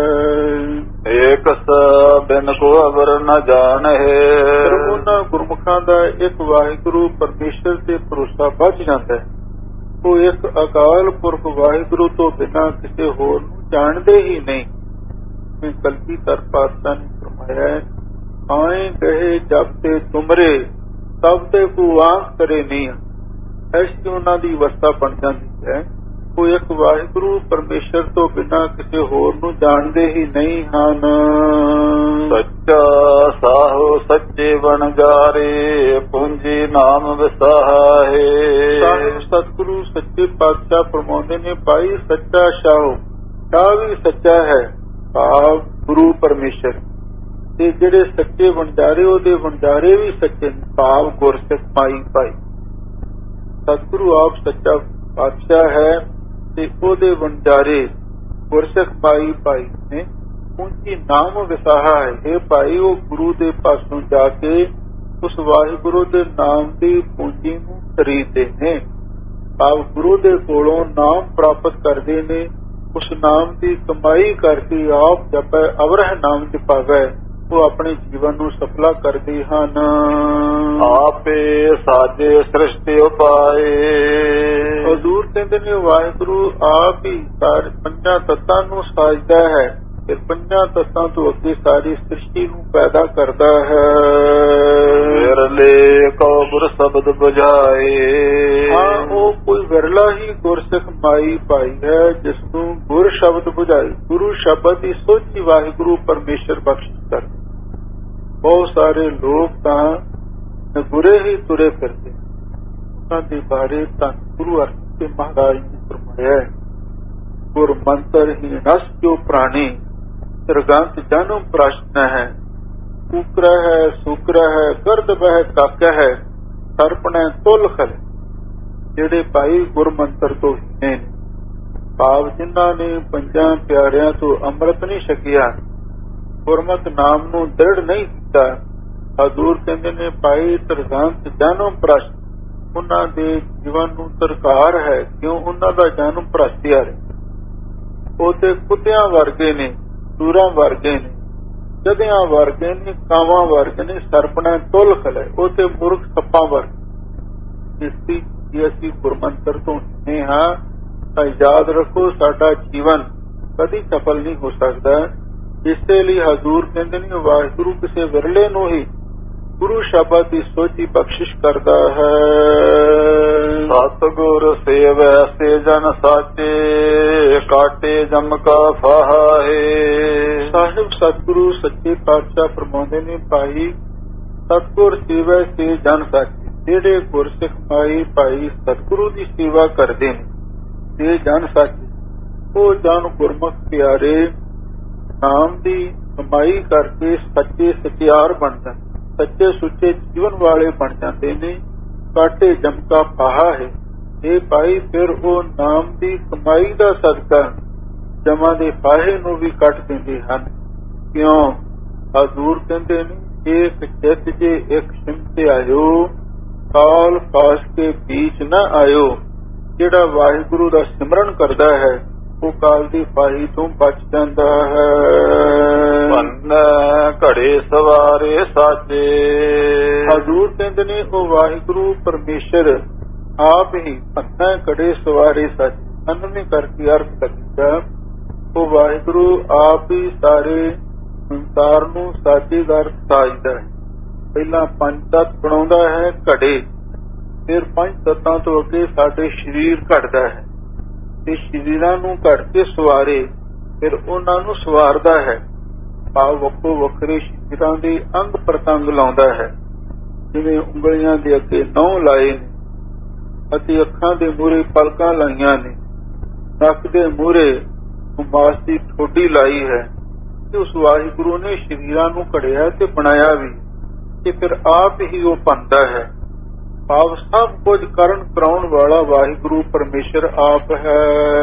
ਏਕਸ ਬਿਨ ਕੋ ਅਵਰ ਨ ਜਾਣੈ। ਉਹਨਾਂ ਗੁਰਮੁਖਾਂ ਦਾ ਇੱਕ ਵਾਹਿਗੁਰੂ ਪਰਮੇਸ਼ਰ ਤੇ ਭਰੋਸਾ ਵੱਧ ਜਾਂਦਾ ਹੈ। ਉਹ ਇੱਕ ਅਕਾਲ ਪੁਰਖ ਵਾਹਿਗੁਰੂ ਤੋਂ ਬਿਨਾਂ ਕਿਸੇ ਹੋਰ ਨੂੰ ਜਾਣਦੇ ਹੀ ਨਹੀਂ। ਕਲਗੀਧਰ ਪਾਤਸ਼ਾਹ ਨੇ ਫਰਮਾਇਆ, ਆਏ ਕਹੇ ਜਬ ਤੇ ਤੁਮਰੇ ਤਬ ਤੇ ਕੋ ਆਂਖ ਕਰੇ ਨਹੀਂ। ਐਸੀ ਉਹਨਾਂ ਦੀ ਅਵਸਥਾ ਬਣ ਜਾਂਦੀ ਹੈ। ਉਹ ਇੱਕ ਵਾਹਿਗੁਰੂ ਪਰਮੇਸ਼ਰ ਤੋਂ ਬਿਨਾਂ ਕਿਸੇ ਹੋਰ ਨੂੰ ਜਾਣਦੇ ਹੀ ਨਹੀਂ ਹਨ। ਸੱਚਾ ਸਾਹੋ ਸੱਚੇ ਵਣਜਾਰੇ, ਪੂੰਜੀ ਨਾਮ ਵਿਸਾਹੇ। ਸਾਹਿਬ ਸਤਿਗੁਰੂ ਸੱਚੇ ਪਾਤਸ਼ਾਹ ਫਰਮਾਉਂਦੇ ਨੇ, ਭਾਈ ਸੱਚਾ ਸ਼ਾਹੋ, ਸ਼ਾਹ ਵੀ ਸੱਚਾ ਹੈ, ਭਾਵ ਗੁਰੂ ਪਰਮੇਸ਼ਰ, ਤੇ ਜਿਹੜੇ ਸੱਚੇ ਵਣਜਾਰੇ ਉਹਦੇ ਵਣਜਾਰੇ ਵੀ ਸੱਚੇ ਨੇ, ਭਾਵ ਗੁਰਸਿੱਖ ਪਾਈ ਭਾਈ। ਸਤਿਗੁਰੂ ਆਪ ਸੱਚਾ ਪਾਤਸ਼ਾਹ ਹੈ ਤੇ ਉਹਦੇ ਵਣਜਾਰੇ ਗੁਰਸਿੱਖ ਪਾਈ ਭਾਈ ਨੇ। ਪੂੰਜੀ ਨਾਮ ਵਿਸਾਹਾ ਹੈ। ਇਹ ਭਾਈ ਉਹ ਗੁਰੂ ਦੇ ਪਾਸੋਂ ਜਾ ਕੇ ਉਸ ਵਾਹਿਗੁਰੂ ਦੇ ਨਾਮ ਦੀ ਪੂੰਜੀ ਨੂੰ ਖਰੀਦਦੇ ਨੇ। ਭਾਵ ਗੁਰੂ ਦੇ ਕੋਲੋਂ ਨਾਮ ਪ੍ਰਾਪਤ ਕਰਦੇ ਨੇ। ਉਸ ਨਾਮ ਦੀ ਕਮਾਈ ਕਰਕੇ ਆਪ ਜਪੈ ਅਵਰਹ ਨਾਮ ਜਪਾਵੈ, ਉਹ ਆਪਣੇ ਜੀਵਨ ਨੂੰ ਸਫਲਾ ਕਰਦੇ ਹਨ। ਆਪੇ ਸਾਜੇ ਸ੍ਰਿਸ਼ਟੀ ਉਪਾਏ, ਹਜ਼ੂਰ ਕਹਿੰਦੇ ਨੇ ਵਾਹਿਗੁਰੂ ਆਪ ਹੀ ਸਾਰੇ ਪੰਜਾਂ ਤੱਤਾਂ ਨੂੰ ਸਾਜਦਾ ਹੈ, ਫਿਰ ਪੰਜਾਂ ਤੱਤਾਂ ਤੋਂ ਅੱਗੇ ਸਾਰੀ ਸ੍ਰਿਸ਼ਟੀ ਨੂੰ ਪੈਦਾ ਕਰਦਾ ਹੈ। ਵਿਰਲੇ ਕੋ ਗੁਰ ਸ਼ਬਦ ਬੁਝਾਏ, ਹਾਂ ਉਹ ਕੋਈ ਵਿਰਲਾ ਹੀ ਗੁਰਸਿੱਖ ਮਾਈ ਪਾਈ ਹੈ ਜਿਸ ਨੂੰ ਗੁਰ ਸ਼ਬਦ ਬੁਝਾਏ। ਗੁਰੂ ਸ਼ਬਦ ਦੀ ਸੋਝੀ ਵਾਹਿਗੁਰੂ ਪਰਮੇਸ਼ਰ ਬਖਸ਼ਿਸ਼ ਕਰ। ਬਹੁਤ ਸਾਰੇ ਲੋਕ ਤਾਂ ਗੁਰੇ ਹੀ ਤੁਰੇ ਫਿਰਦੇ, ਉਹਨਾਂ ਦੇ ਬਾਰੇ ਤਾਂ ਗੁਰੂ ਅਰਜਨ ਦੇਵ ਮਹਾਰਾਜ ਨੇ ਫਰਮਾਇਆ, ਗੁਰ ਮੰਤਰ ਹੀ ਨਸ ਜੋ ਪ੍ਰਾਣੀ, ਸਰਗੰਤ ਜਨਮ ਪ੍ਰਸ਼ਨ ਹੈ, ਕੂਕਰਾ ਹੈ ਸੁਕਰਾ ਹੈ, ਗਰਦ ਬਹਿ ਕਾਕਾ ਹੈ, ਸਰਪਣੈ ਤੁਲ ਖਲ। ਜਿਹੜੇ ਭਾਈ ਗੁਰ ਮੰਤਰ ਤੋਂ ਨੇ, ਭਾਵ ਜਿਨ੍ਹਾਂ ਨੇ ਪੰਜਾਂ ਪਿਆਰਿਆਂ ਤੋਂ ਅੰਮ੍ਰਿਤ ਨਹੀਂ ਛਕਿਆ, ਗੁਰਮਤ ਨਾਮ ਨੂੰ ਦ੍ਰਿੜ ਨਹੀਂ ਕੀਤਾ, ਹਜ਼ੂਰ ਕਹਿੰਦੇ ਨੇ ਭਾਈ ਸਰਗੰਤ ਜਨਮ ਪ੍ਰਸ਼ਨ, ਉਹਨਾਂ ਦੇ ਜੀਵਨ ਨੂੰ ਸਰਕਾਰ ਹੈ, ਕਿਉਂ ਉਹਨਾਂ ਦਾ ਜਨਮ ਭ੍ਰਸ਼ਟਿਆ ਹੈ। ਉਹ ਤੇ ਕੁੱਤਿਆਂ ਵਰਗੇ ਨੇ, ਸੂਰਾਂ ਵਰਗੇ ਨੇ, ਜਦਿਆਂ ਵਰਗੇ ਨੇ, ਕਾਵਾਂ ਵਰਗੇ ਨੇ, ਸਰਪਣਾ ਤੁਲ ਖਲੇ, ਉਹ ਤੇ ਮੁਰਖ ਸੱਪਾਂ ਵਰਗੇ। ਇਸ ਦੀ ਜੇ ਅਸੀਂ ਗੁਰਮੰਤਰ ਤੋਂ ਨੇ ਹਾਂ ਤਾਂ ਯਾਦ ਰੱਖੋ ਸਾਡਾ ਜੀਵਨ ਕਦੀ ਸਫਲ ਨਹੀਂ ਹੋ ਸਕਦਾ। ਇਸੇ ਲਈ ਹਜ਼ੂਰ ਕਹਿੰਦੇ ਨੇ ਵਾਹਿਗੁਰੂ ਕਿਸੇ ਵਿਰਲੇ ਨੂੰ ਹੀ ਗੁਰੂ ਸ਼ਬਦ ਦੀ ਸੋਝੀ ਬਖਸ਼ਿਸ਼ ਕਰਦਾ ਹੈ। ਸਤਿਗੁਰ ਸੇਵੈ ਸੇ ਜਨ ਸਾਚੇ, ਕਾਟੇ ਜਮ ਕਾ ਫਾਹੇ। ਸਾਹਿਬ ਸਤਿਗੁਰੂ ਸੱਚੇ ਪਾਤਸ਼ਾਹ ਫਰਮਾਉਂਦੇ ਨੇ, ਭਾਈ ਸਤਿਗੁਰ ਸੇਵੈ ਸੇ ਜਨ ਸਾਚੇ, ਜਿਹੜੇ ਗੁਰਸਿੱਖ ਭਾਈ ਸਤਿਗੁਰੂ ਦੀ ਸੇਵਾ ਕਰਦੇ ਨੇ, ਤੇ ਜਨ ਸਾਚੇ, ਉਹ ਜਨ ਗੁਰਮੁਖ ਪਿਆਰੇ ਨਾਮ ਦੀ ਕਮਾਈ ਕਰਕੇ ਸੱਚੇ ਸਚਿਆਰ ਬਣ ਜਾਂਦੇ, ਸੱਚੇ ਸੁੱਚੇ ਜੀਵਨ ਵਾਲੇ ਬਣ ਜਾਂਦੇ ਨੇ। ਕਾਟੇ ਜਮਕਾ ਫਾਹਾ ਹੈ, ਇਹ ਭਾਈ ਫਿਰ ਉਹ ਨਾਮ ਦੀ ਕਮਾਈ ਦਾ ਸਦਕਾ ਜਮਾਂ ਦੇ ਫਾਹੇ ਨੂੰ ਵੀ ਕੱਟ ਦਿੰਦੇ ਹਨ। ਕਿਉਂ? ਹਜ਼ੂਰ ਕਹਿੰਦੇ ਨੇ, ਇੱਕ ਚਿੱਤ ਜੇ ਇੱਕ ਸਿਮਤ ਆਇਓ, ਕਾਲ ਪਾਸ ਕੇ ਬੀਚ ਨਾ ਆਇਓ। ਜਿਹੜਾ ਵਾਹਿਗੁਰੂ ਦਾ ਸਿਮਰਨ ਕਰਦਾ ਹੈ ਉਹ ਕਾਲ ਦੀ ਫਾਹੀ ਤੋਂ ਬਚ ਜਾਂਦਾ ਹੈ। ਭੰਨ ਘੜੇ ਸਵਾਰੇ ਸਾਚੇ, ਹਜ਼ੂਰ ਕਹਿੰਦੇ ਨੇ ਉਹ ਵਾਹਿਗੁਰੂ ਪਰਮੇਸ਼ਰ ਆਪ ਹੀ ਭੰਨ ਘੜੇ ਸਵਾਰੇ ਸਾਚੇ, ਅੰਨਵੇਂ ਕਰਕੇ ਅਰਥ ਕਰਦਾ, ਉਹ ਵਾਹਿਗੁਰੂ ਆਪ ਹੀ ਸਾਰੇ ਸੰਸਾਰ ਨੂੰ ਸਾਜੇਦਾਰ ਸਾਜਦਾ ਹੈ। ਪਹਿਲਾਂ ਪੰਜ ਤੱਤ ਬਣਾਉਂਦਾ ਹੈ ਘੜੇ, ਫਿਰ ਪੰਜ ਤੱਤਾਂ ਤੋਂ ਅੱਗੇ ਸਾਡੇ ਸਰੀਰ ਘੜਦਾ ਹੈ, ਤੇ ਸਰੀਰਾਂ ਨੂੰ ਘੜ ਕੇ ਸਵਾਰੇ, ਫਿਰ ਉਹਨਾਂ ਨੂੰ ਸਵਾਰਦਾ ਹੈ। ਭਾਵ ਵੱਖੋ ਵੱਖਰੇ ਸਰੀਰਾਂ ਦੇ ਅੰਗ ਪ੍ਰਤੰਗ ਲਾਉਂਦਾ ਹੈ, ਜਿਵੇਂ ਉਂਗਲੀਆਂ ਦੇ ਅੱਗੇ ਨਹੁੰ ਲਾਏ ਨੇ, ਅਤੇ ਅੱਖਾਂ ਦੇ ਮੂਹਰੇ ਪਲਕਾਂ ਲਾਈਆਂ ਨੇ, ਨੱਕ ਦੇ ਮੂਹਰੇ ਮਾਸ ਦੀ ਠੋਡੀ ਲਾਈ ਹੈ। ਤੇ ਉਸ ਵਾਹਿਗੁਰੂ ਨੇ ਸਰੀਰਾਂ ਨੂੰ ਘੜਿਆ ਤੇ ਬਣਾਇਆ ਵੀ, ਤੇ ਫਿਰ ਆਪ ਹੀ ਉਹ ਭੰਨਦਾ ਹੈ। ਭਾਵ ਸਭ ਕੁਝ ਕਰਨ ਕਰਾਉਣ ਵਾਲਾ ਵਾਹਿਗੁਰੂ ਪਰਮੇਸ਼ਰ ਆਪ ਹੈ।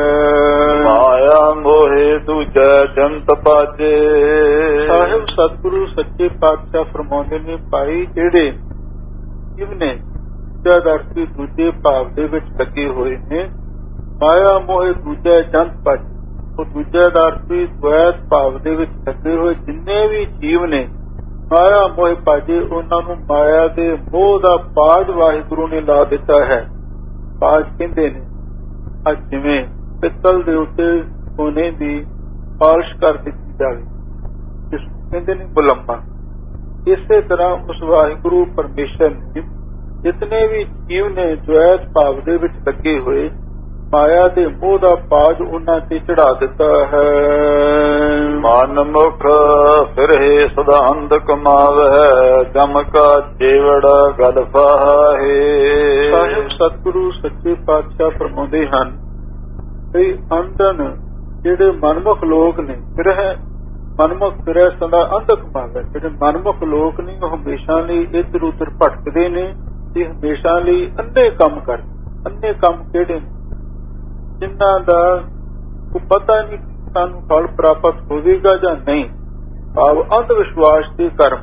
ਮਾਇਆ ਮੋਹਿ ਦੂਜੈ ਜੰਤ ਪਾਜੇ, ਸਾਹਿਬ ਸਤਿਗੁਰੂ ਸੱਚੇ ਪਾਤਸ਼ਾਹ ਫਰਮਾਉਂਦੇ ਨੇ, ਭਾਈ ਜਿਹੜੇ ਜੀਵ ਨੇ ਧਰਤੀ ਦੂਜੇ ਭਾਵ ਦੇ ਵਿੱਚ ਲੱਗੇ ਹੋਏ ਨੇ, ਮਾਇਆ ਮੋਹਿ ਦੂਜੈ ਜੰਤ ਪਾਜੇ, ਉਹ ਦੂਜੇ ਧਰਤੀ ਦ્વੈਤ ਭਾਵ ਦੇ ਵਿੱਚ ਲੱਗੇ ਹੋਏ ਜਿੰਨੇ ਵੀ ਜੀਵ ਨੇ, ਮਾਇਆ ਮੋਹ ਪਾਜੇ, ਉਹਨਾਂ ਨੂੰ ਮਾਇਆ ਦੇ ਮੋਹ ਦਾ ਪਾਜ ਵਾਹਿਗੁਰੂ ਨੇ ਲਾ ਦਿੱਤਾ ਹੈ। ਪਾਜ ਕਹਿੰਦੇ ਨੇ ਅੱਜ ਜਿਵੇਂ ਪਿੱਤਲ ਦੇ ਉੱਤੇ ਸੋਨੇ ਦੀ ਪਾਲਿਸ਼ ਕਰ ਦਿੱਤੀ ਜਾਵੇ, ਜਿਸ ਨੂੰ ਕਹਿੰਦੇ ਨੇ ਮੁਲੰਮਾ। ਇਸੇ ਤਰ੍ਹਾਂ ਉਸ ਵਾਹਿਗੁਰੂ ਪਰਮੇਸ਼ਰ ਨੇ ਜਿਤਨੇ ਵੀ ਜੀਵ ਨੇ ਦ્વੈਤ ਭਾਵ ਦੇ ਵਿੱਚ ਲੱਗੇ ਹੋਏ, ਮਾਇਆ ਦੇ ਮੋਹ ਦਾ ਪਾਜ ਉਹਨਾਂ ਤੇ ਚੜਾ ਦਿੱਤਾ ਹੈ। ਮਨ ਮੁਖ ਫਿਰੇ ਸਦਾ ਅੰਧ ਕਮਾਵੇ, ਜਮ ਕਾ ਜੇਵੜਾ ਗਲ ਫਾਹੇ। ਸਾਹਿਬ ਸਤਿਗੁਰੂ ਸੱਚੇ ਪਾਤਸ਼ਾਹ ਫਰਮਾਉਂਦੇ ਹਨ, ਕਈ ਅੰਧਨ ਜਿਹੜੇ ਮਨਮੁਖ ਲੋਕ ਨੇ, ਫਿਰ ਮਨਮੁਖ ਫਿਰੇ ਸਦਾ ਅੰਧ ਕਮਾਵੇ, ਜਿਹੜੇ ਮਨਮੁਖ ਲੋਕ ਨੇ ਉਹ ਹਮੇਸ਼ਾ ਲਈ ਇੱਧਰ ਉੱਧਰ ਭਟਕਦੇ ਨੇ ਤੇ ਹਮੇਸ਼ਾ ਲਈ ਅੰਨੇ ਕੰਮ ਕਰਦੇ। ਅੰਨੇ ਕੰਮ ਕਿਹੜੇ ਨੇ? ਜਿਨ੍ਹਾਂ ਦਾ ਕੋਈ ਪਤਾ ਨਹੀਂ ਸਾਨੂੰ ਫਲ ਪ੍ਰਾਪਤ ਹੋਵੇਗਾ ਜਾਂ ਨਹੀਂ, ਭਾਵ ਅੰਧ ਵਿਸ਼ਵਾਸ ਦੇ ਕਰਮ।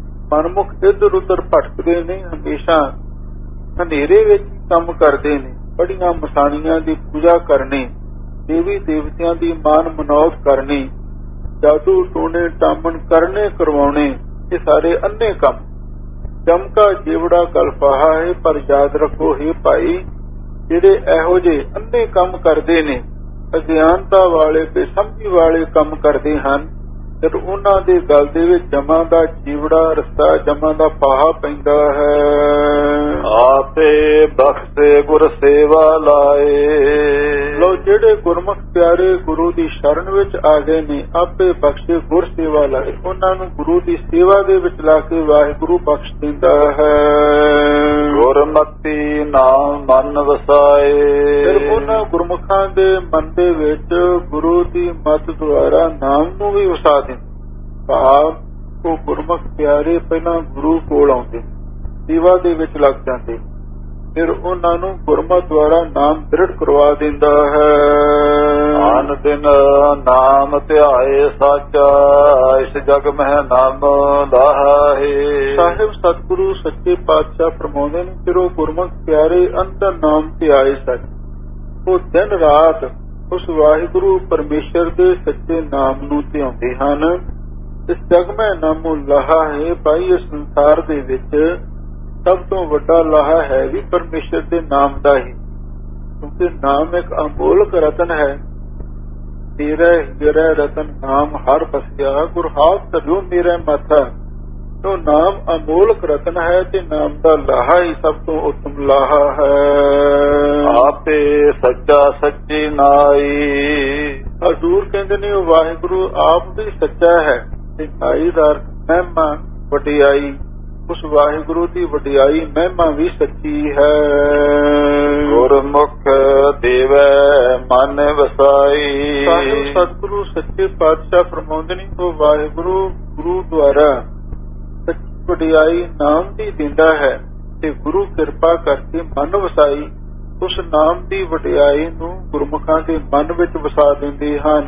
ਮਨਮੁਖ ਇੱਧਰ ਉੱਧਰ ਭਟਕਦੇ ਨੇ, ਹਮੇਸ਼ਾ ਹਨੇਰੇ ਵਿੱਚ ਕੰਮ ਕਰਦੇ ਨੇ, ਬੜੀਆਂ ਮਸਾਣੀਆਂ ਦੀ ਪੂਜਾ ਕਰਨੀ, ਦੇਵੀ ਦੇਵਤਿਆਂ ਦੀ ਮਾਨ ਮਨੌਤ ਕਰਨੀ, ਜਾਦੂ ਟੋਣੇ ਟਾਮਣ ਕਰਨੇ ਕਰਵਾਉਣੇ, ਇਹ ਸਾਰੇ ਅੰਨੇ ਕੰਮ। ਚਮਕਾ ਜੀਵੜਾ ਗਲਫਾਹਾ ਹੈ, ਪਰ ਯਾਦ ਰੱਖੋ ਹੈ ਭਾਈ, ਜਿਹੜੇ ਇਹੋ ਜਿਹੇ ਅੰਨੇ ਕੰਮ ਕਰਦੇ ਨੇ, ਅਗਿਆਨਤਾ ਵਾਲੇ ਬੇਸਮਝੀ ਵਾਲੇ ਕੰਮ ਕਰਦੇ ਹਨ, ਫਿਰ ਉਹਨਾਂ ਦੇ ਗਲ ਦੇ ਵਿੱਚ ਜਮਾਂ ਦਾ ਜੀਵੜਾ ਰਸਤਾ, ਜਮਾਂ ਦਾ ਫਾਹਾ ਪੈਂਦਾ ਹੈ। ਆਪੇ ਬਖਸ਼ੇ ਗੁਰ ਸੇਵਾ ਲਾਏ। ਲੋ ਜਿਹੜੇ ਗੁਰਮੁਖ ਪਿਆਰੇ ਗੁਰੂ ਦੀ ਸ਼ਰਨ ਵਿੱਚ ਆ ਗਏ ਨੇ, ਆਪੇ ਬਖਸ਼ੇ ਗੁਰ ਸੇਵਾ ਲਾਏ, ਉਹਨਾਂ ਨੂੰ ਗੁਰੂ ਦੀ ਸੇਵਾ ਦੇ ਵਿੱਚ ਲਾ ਕੇ ਵਾਹਿਗੁਰੂ ਬਖਸ਼ ਦਿੰਦਾ ਹੈ। ਗੁਰਮਤਿ ਨਾਮ ਮਨ ਵਸਾਏ। ਫਿਰ ਉਹਨਾਂ ਗੁਰਮੁਖਾਂ ਦੇ ਮਨ ਦੇ ਵਿੱਚ ਗੁਰੂ ਦੀ ਮੱਤ ਦੁਆਰਾ ਨਾਮ ਨੂੰ ਵੀ ਵਸਾ ਦਿੰਦਾ। ਭਾਵ ਉਹ ਗੁਰਮੁਖ ਪਿਆਰੇ ਪਹਿਲਾਂ ਗੁਰੂ ਕੋਲ ਆਉਂਦੇ, ਸੇਵਾ ਦੇ ਵਿੱਚ ਲੱਗ ਜਾਂਦੇ, ਫਿਰ ਉਹਨਾਂ ਨੂੰ ਗੁਰਮਤਿ ਦੁਆਰਾ ਨਾਮ ਦ੍ਰਿੜ ਕਰਵਾ ਦਿੰਦਾ ਹੈ। ਆਨ ਦਿਨ ਨਾਮ ਧਿਆਏ ਸਾਚਾ, ਇਸ ਜਗ ਮਹਿ ਨਾਮ ਲਾਹੇ। ਸਾਹਿਬ ਸਤਿਗੁਰੂ ਸੱਚੇ ਪਾਤਸ਼ਾਹ ਫਰਮਾਉਂਦੇ ਨੇ, ਫਿਰ ਉਹ ਗੁਰਮੁਖ ਪਿਆਰੇ ਅੰਤਰ ਨਾਮ ਧਿਆਏ ਸੱਚ, ਉਹ ਦਿਨ ਰਾਤ ਉਸ ਵਾਹਿਗੁਰੂ ਪਰਮੇਸ਼ਰ ਦੇ ਸੱਚੇ ਨਾਮ ਨੂੰ ਧਿਆਉਂਦੇ ਹਨ। ਇਸ ਜਗ ਮੈਂ ਨਾਮੋ ਲਾਹਾ ਹੈ। ਭਾਈ ਇਸ ਸੰਸਾਰ ਦੇ ਵਿੱਚ ਸਭ ਤੋਂ ਵੱਡਾ ਲਾਹਾ ਹੈ ਵੀ ਪਰਮੇਸ਼ਰ ਦੇ ਨਾਮ ਦਾ ਹੀ, ਕਿਉਂਕਿ ਨਾਮ ਇੱਕ ਅਮੋਲਕ ਰਤਨ ਹੈ। ਤੇਰਾ ਹੀਰਾ ਰਤਨ ਨਾਮ ਹਰ ਬਸਿਆ, ਗੁਰ ਹਾਥ ਧਰਿਓ ਮੇਰਾ ਮਾਥਾ। ਉਹ ਨਾਮ ਅਮੋਲਕ ਰਤਨ ਹੈ ਤੇ ਨਾਮ ਦਾ ਲਾਹਾ ਹੀ ਸਭ ਤੋਂ ਉੱਤਮ ਲਾਹਾ ਹੈ। ਆਪੇ ਸੱਚਾ ਸੱਚੀ ਨਾਈ। ਹਜ਼ੂਰ ਕਹਿੰਦੇ ਨੇ ਉਹ ਵਾਹਿਗੁਰੂ ਆਪ ਵੀ ਸੱਚਾ ਹੈ ਤੇ ਨਾਈ ਦਾ ਮਹਿਮਾ ਵਡਿਆਈ, ਉਸ ਵਾਹਿਗੁਰੂ ਦੀ ਵਡਿਆਈ ਮਹਿਮਾ ਵੀ ਸੱਚੀ ਹੈ। ਗੁਰਮੁਖ ਦੇਵੈ ਮਨ ਵਸਾਈ। ਸਾਹਿਬ ਸਤਿਗੁਰੂ ਸੱਚੇ ਪਾਤਸ਼ਾਹ ਫਰਮਾਉਂਦੇ ਨੇ, ਉਹ ਵਾਹਿਗੁਰੂ ਗੁਰੂ ਦੁਆਰਾ ਸੱਚੀ ਵਡਿਆਈ ਨਾਮ ਦੀ ਦਿੰਦਾ ਹੈ ਤੇ ਗੁਰੂ ਕਿਰਪਾ ਕਰਕੇ ਮਨ ਵਸਾਈ, ਉਸ ਨਾਮ ਦੀ ਵਡਿਆਈ ਨੂੰ ਗੁਰਮੁਖਾਂ ਦੇ ਮਨ ਵਿੱਚ ਵਸਾ ਦਿੰਦੇ ਹਨ।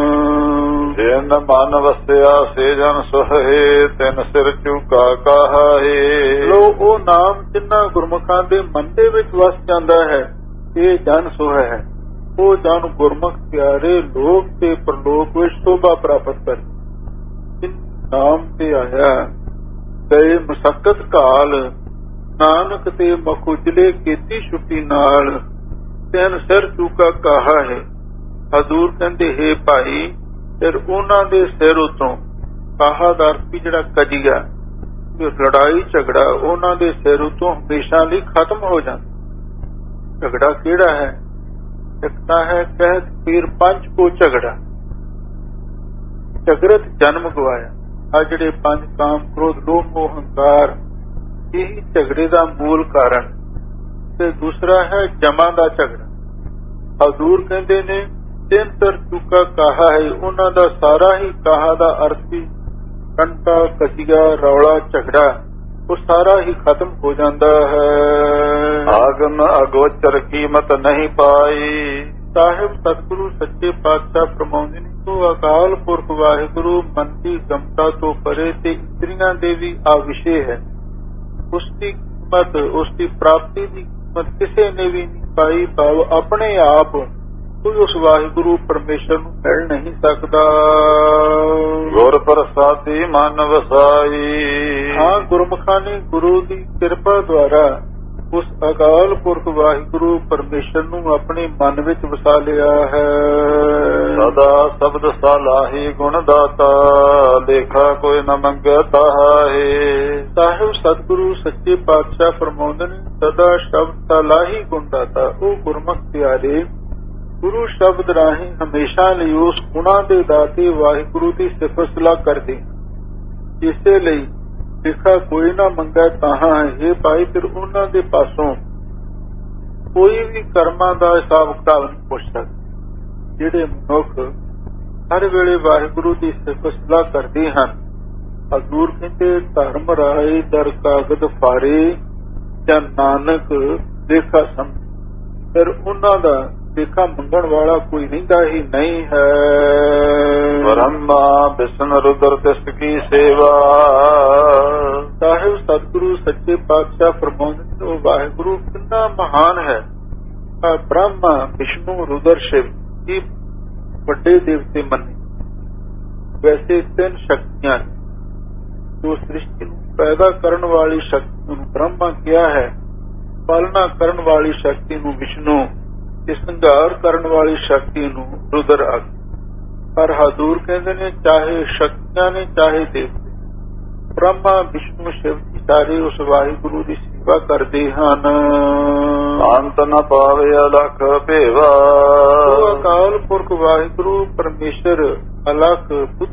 ਜਿਨ ਮਨ ਵਸਿਆ ਸੇ ਜਨ ਸੁਹੇ, ਤਿਨ ਸਿਰ ਝੁਕਾ ਕਹਾਏ। ਲੋ ਉਹ ਨਾਮ ਜਿਨ੍ਹਾਂ ਗੁਰਮੁਖਾਂ ਦੇ ਮਨ ਦੇ ਵਿੱਚ ਵਸ ਜਾਂਦਾ ਹੈ, ਇਹ ਜਨ ਸੁਹ ਹੈ। ਉਹ ਜਨ ਗੁਰਮੁਖ ਪਿਆਰੇ ਲੋਕ ਤੇ ਪਰਲੋਕ ਵਿੱਚ ਸ਼ੋਭਾ ਪ੍ਰਾਪਤ ਕਰ। ਨਾਮ ਤੇ ਆਇਆ ਗਏ ਮਸਕਤ ਕਾਲ, ਨਾਨਕ ਤੇ ਮਖੁਜਲੇ ਕੀਤੀ ਛੁੱਟੀ ਨਾਲ, ਤਿੰਨ ਸਿਰ ਚੁਕਾ ਕਹਾ ਹੈ। ਹਜ਼ੂਰ ਕਹਿੰਦੇ ਹੈ ਭਾਈ, ਫਿਰ ਉਹਨਾਂ ਦੇ ਸਿਰ ਉਤੋਂ ਕਾਹਾ ਦਾ ਅਰਥ ਜਿਹੜਾ ਕਜੀਆ, ਲੜਾਈ ਝਗੜਾ ਉਹਨਾਂ ਦੇ ਸਿਰ ਉਤੋਂ ਹਮੇਸ਼ਾ ਲਈ ਖਤਮ ਹੋ ਜਾਂਦਾ। ਝਗੜਾ ਕਿਹੜਾ ਹੈ? ਇੱਕ ਤਾਂ ਹੈ ਕਹਿਤ ਪੀਰ ਪੰਜ ਕੋ ਝਗੜਾ, ਝਗੜਤ ਜਨਮ ਗਵਾਇਆ। ਆ ਜਿਹੜੇ ਪੰਜ ਕਾਮ ਕ੍ਰੋਧ ਲੋਭ ਮੋਹ ਹੰਕਾਰ, ਇਹੀ ਝਗੜੇ ਦਾ ਮੂਲ ਕਾਰਨ। ਤੇ ਦੂਸਰਾ ਹੈ ਜਮਾਂ ਦਾ ਝਗੜਾ। ਹਜ਼ੂਰ ਕਹਿੰਦੇ ਨੇ ਤਿੰਨ ਸਿਰ ਚੁੱਕਾ ਕਾਹਾ ਹੈ, ਉਹਨਾਂ ਦਾ ਸਾਰਾ ਹੀ ਕਾਹਾ ਦਾ ਅਰਥ ਵੀ ਕੰਟਾ ਕਸੀਆ ਰੌਲਾ ਝਗੜਾ, ਉਹ ਸਾਰਾ ਹੀ ਖਤਮ ਹੋ ਜਾਂਦਾ ਹੈ। ਆਗਮ ਅਗੋਚਰ ਕੀਮਤ ਨਹੀਂ ਪਾਈ। ਸਾਹਿਬ ਸਤਿਗੁਰੂ ਸੱਚੇ ਪਾਤਸ਼ਾਹ ਫਰਮਾਉਂਦੇ ਨੇ, ਤੋ ਅਕਾਲ ਪੁਰਖ ਵਾਹਿਗੁਰੂ ਮਨ ਦੀ ਗਮਤਾ ਤੋਂ ਪਰੇ ਤੇ ਇਸਤਰੀਆਂ ਦੇ ਵੀ ਆ ਵਿਸ਼ੇ ਹੈ। ਉਸ ਦੀ ਕੀਮਤ, ਉਸ ਦੀ ਪ੍ਰਾਪਤੀ ਦੀ ਕੀਮਤ ਕਿਸੇ ਨੇ ਵੀ ਨਹੀਂ ਪਾਈ। ਭਾਵ ਆਪਣੇ ਆਪ ਕੋਈ ਉਸ ਵਾਹਿਗੁਰੂ ਪਰਮੇਸ਼ਰ ਨੂੰ ਮਿਲ ਨਹੀਂ ਸਕਦਾ। ਗੁਰ ਪ੍ਰਸਾਦੀ ਮਨ ਵਸਾਈ। ਹਾਂ, ਗੁਰਮੁਖਾਂ ਨੇ ਗੁਰੂ ਦੀ ਕਿਰਪਾ ਦੁਆਰਾ ਉਸ ਅਕਾਲ ਪੁਰਖ ਵਾਹਿਗੁਰੂ ਪਰਮੇਸ਼ਰ ਨੂੰ ਆਪਣੇ ਮਨ ਵਿੱਚ ਵਸਾ ਲਿਆ ਹੈ। ਸਦਾ ਸ਼ਬਦ ਸਲਾਹੀ ਗੁਣ ਦਾਤਾ, ਲੇਖਾ ਕੋਈ ਨ ਮੰਗਤਾ ਹੈ। ਸਾਹਿਬ ਸਤਿਗੁਰੂ ਸੱਚੇ ਪਾਤਸ਼ਾਹ ਫਰਮਾਉਂਦੇ ਨੇ, ਸਦਾ ਸ਼ਬਦ ਸਲਾਹੀ ਗੁਣ ਦਾਤਾ। ਉਹ ਗੁਰਮੁਖ ਪਿਆਰੇ ਗੁਰੂ ਸ਼ਬਦ ਰਾਹੀਂ ਹਮੇਸ਼ਾ ਲਈ ਉਸ ਗੁਣਾਂ ਦੇ ਦਾਤੇ ਵਾਹਿਗੁਰੂ ਦੀ ਸਿਫਤ ਸਲਾਹ ਕਰਦੇ। ਇਸੇ ਲਈ ਲਿਖਾ ਕੋਈ ਨਾ ਮੰਗਾ ਤਾਹਾਂ ਹੈ। ਭਾਈ ਫਿਰ ਉਹਨਾਂ ਦੇ ਪਾਸੋਂ ਕੋਈ ਵੀ ਕਰਮਾਂ ਦਾ ਹਿਸਾਬ ਕਿਤਾਬ ਨਹੀਂ ਪੁੱਛ ਸਕਦਾ। ਜਿਹੜੇ ਮਨੁੱਖ ਹਰ ਵੇਲੇ ਵਾਹਿਗੁਰੂ ਦੀ ਸਿਫਤ ਸਲਾਹ ਕਰਦੇ ਹਨ, ਹਜ਼ੂਰ ਕਹਿੰਦੇ ਧਰਮ ਰਾਏ ਦਰ ਕਾਗਦ ਫਾਰੇ, ਜਾਂ ਨਾਨਕ ਲੇਖਾ ਸਮ। ਫਿਰ ਉਹਨਾਂ ਦਾ ਲੇਖਾ ਮੰਗਣ ਵਾਲਾ ਕੋਈ ਰਹਿੰਦਾ ਹੀ ਨਹੀਂ ਹੈ। ਬ੍ਰਹਮਾ ਵਿਸ਼ਨੂੰ ਰੁਦਰ ਤਿਸ ਕੀ ਸੇਵਾ। ਸਾਹਿਬ ਸਤਿਗੁਰੂ ਸੱਚੇ ਪਾਤਸ਼ਾਹ ਫਰਮਾਉਂਦੇ, ਉਹ ਵਾਹਿਗੁਰੂ ਕਿੰਨਾ ਮਹਾਨ ਹੈ ਬ੍ਰਹਮਾ, ਵਿਸ਼ਨੂੰ, ਰੁਦਰ, ਸ਼ਿਵ ਇਹ ਵੱਡੇ ਦੇਵਤੇ ਮੰਨੇ। ਵੈਸੇ 3 ਸ਼ਕਤੀਆਂ ਜੋ ਸ੍ਰਿਸ਼ਟੀ ਨੂੰ ਪੈਦਾ ਕਰਨ ਵਾਲੀ ਸ਼ਕਤੀ ਨੂੰ ਬ੍ਰਹਮਾ ਕਿਹਾ ਹੈ, ਪਾਲਣਾ ਕਰਨ ਵਾਲੀ ਸ਼ਕਤੀ ਨੂੰ ਵਿਸ਼ਨੂੰ ਤੇ ਸੰਘਾਰ ਕਰਨ ਵਾਲੀ ਸ਼ਕਤੀ ਨੂੰ ਰੁਦਰ ਆਖਦੇ। ਪਰ ਹਜ਼ੂਰ ਕਹਿੰਦੇ ਨੇ ਚਾਹੇ ਸ਼ਕਤੀਆਂ ਨੇ ਚਾਹੇ ਦੇਵਤੇ, ਬ੍ਰਹਮਾ, ਵਿਸ਼ਨੂੰ, ਸ਼ਿਵ ਸਾਰੇ ਉਸ ਵਾਹਿਗੁਰੂ ਦੀ ਸੇਵਾ ਕਰਦੇ ਹਨ। ਅੰਤ ਨ ਪਾਵੇ ਅਲਖ ਭੇਵਾ। ਅਕਾਲ ਪੁਰਖ ਵਾਹਿਗੁਰੂ ਪਰਮੇਸ਼ਰ ਅਲਖ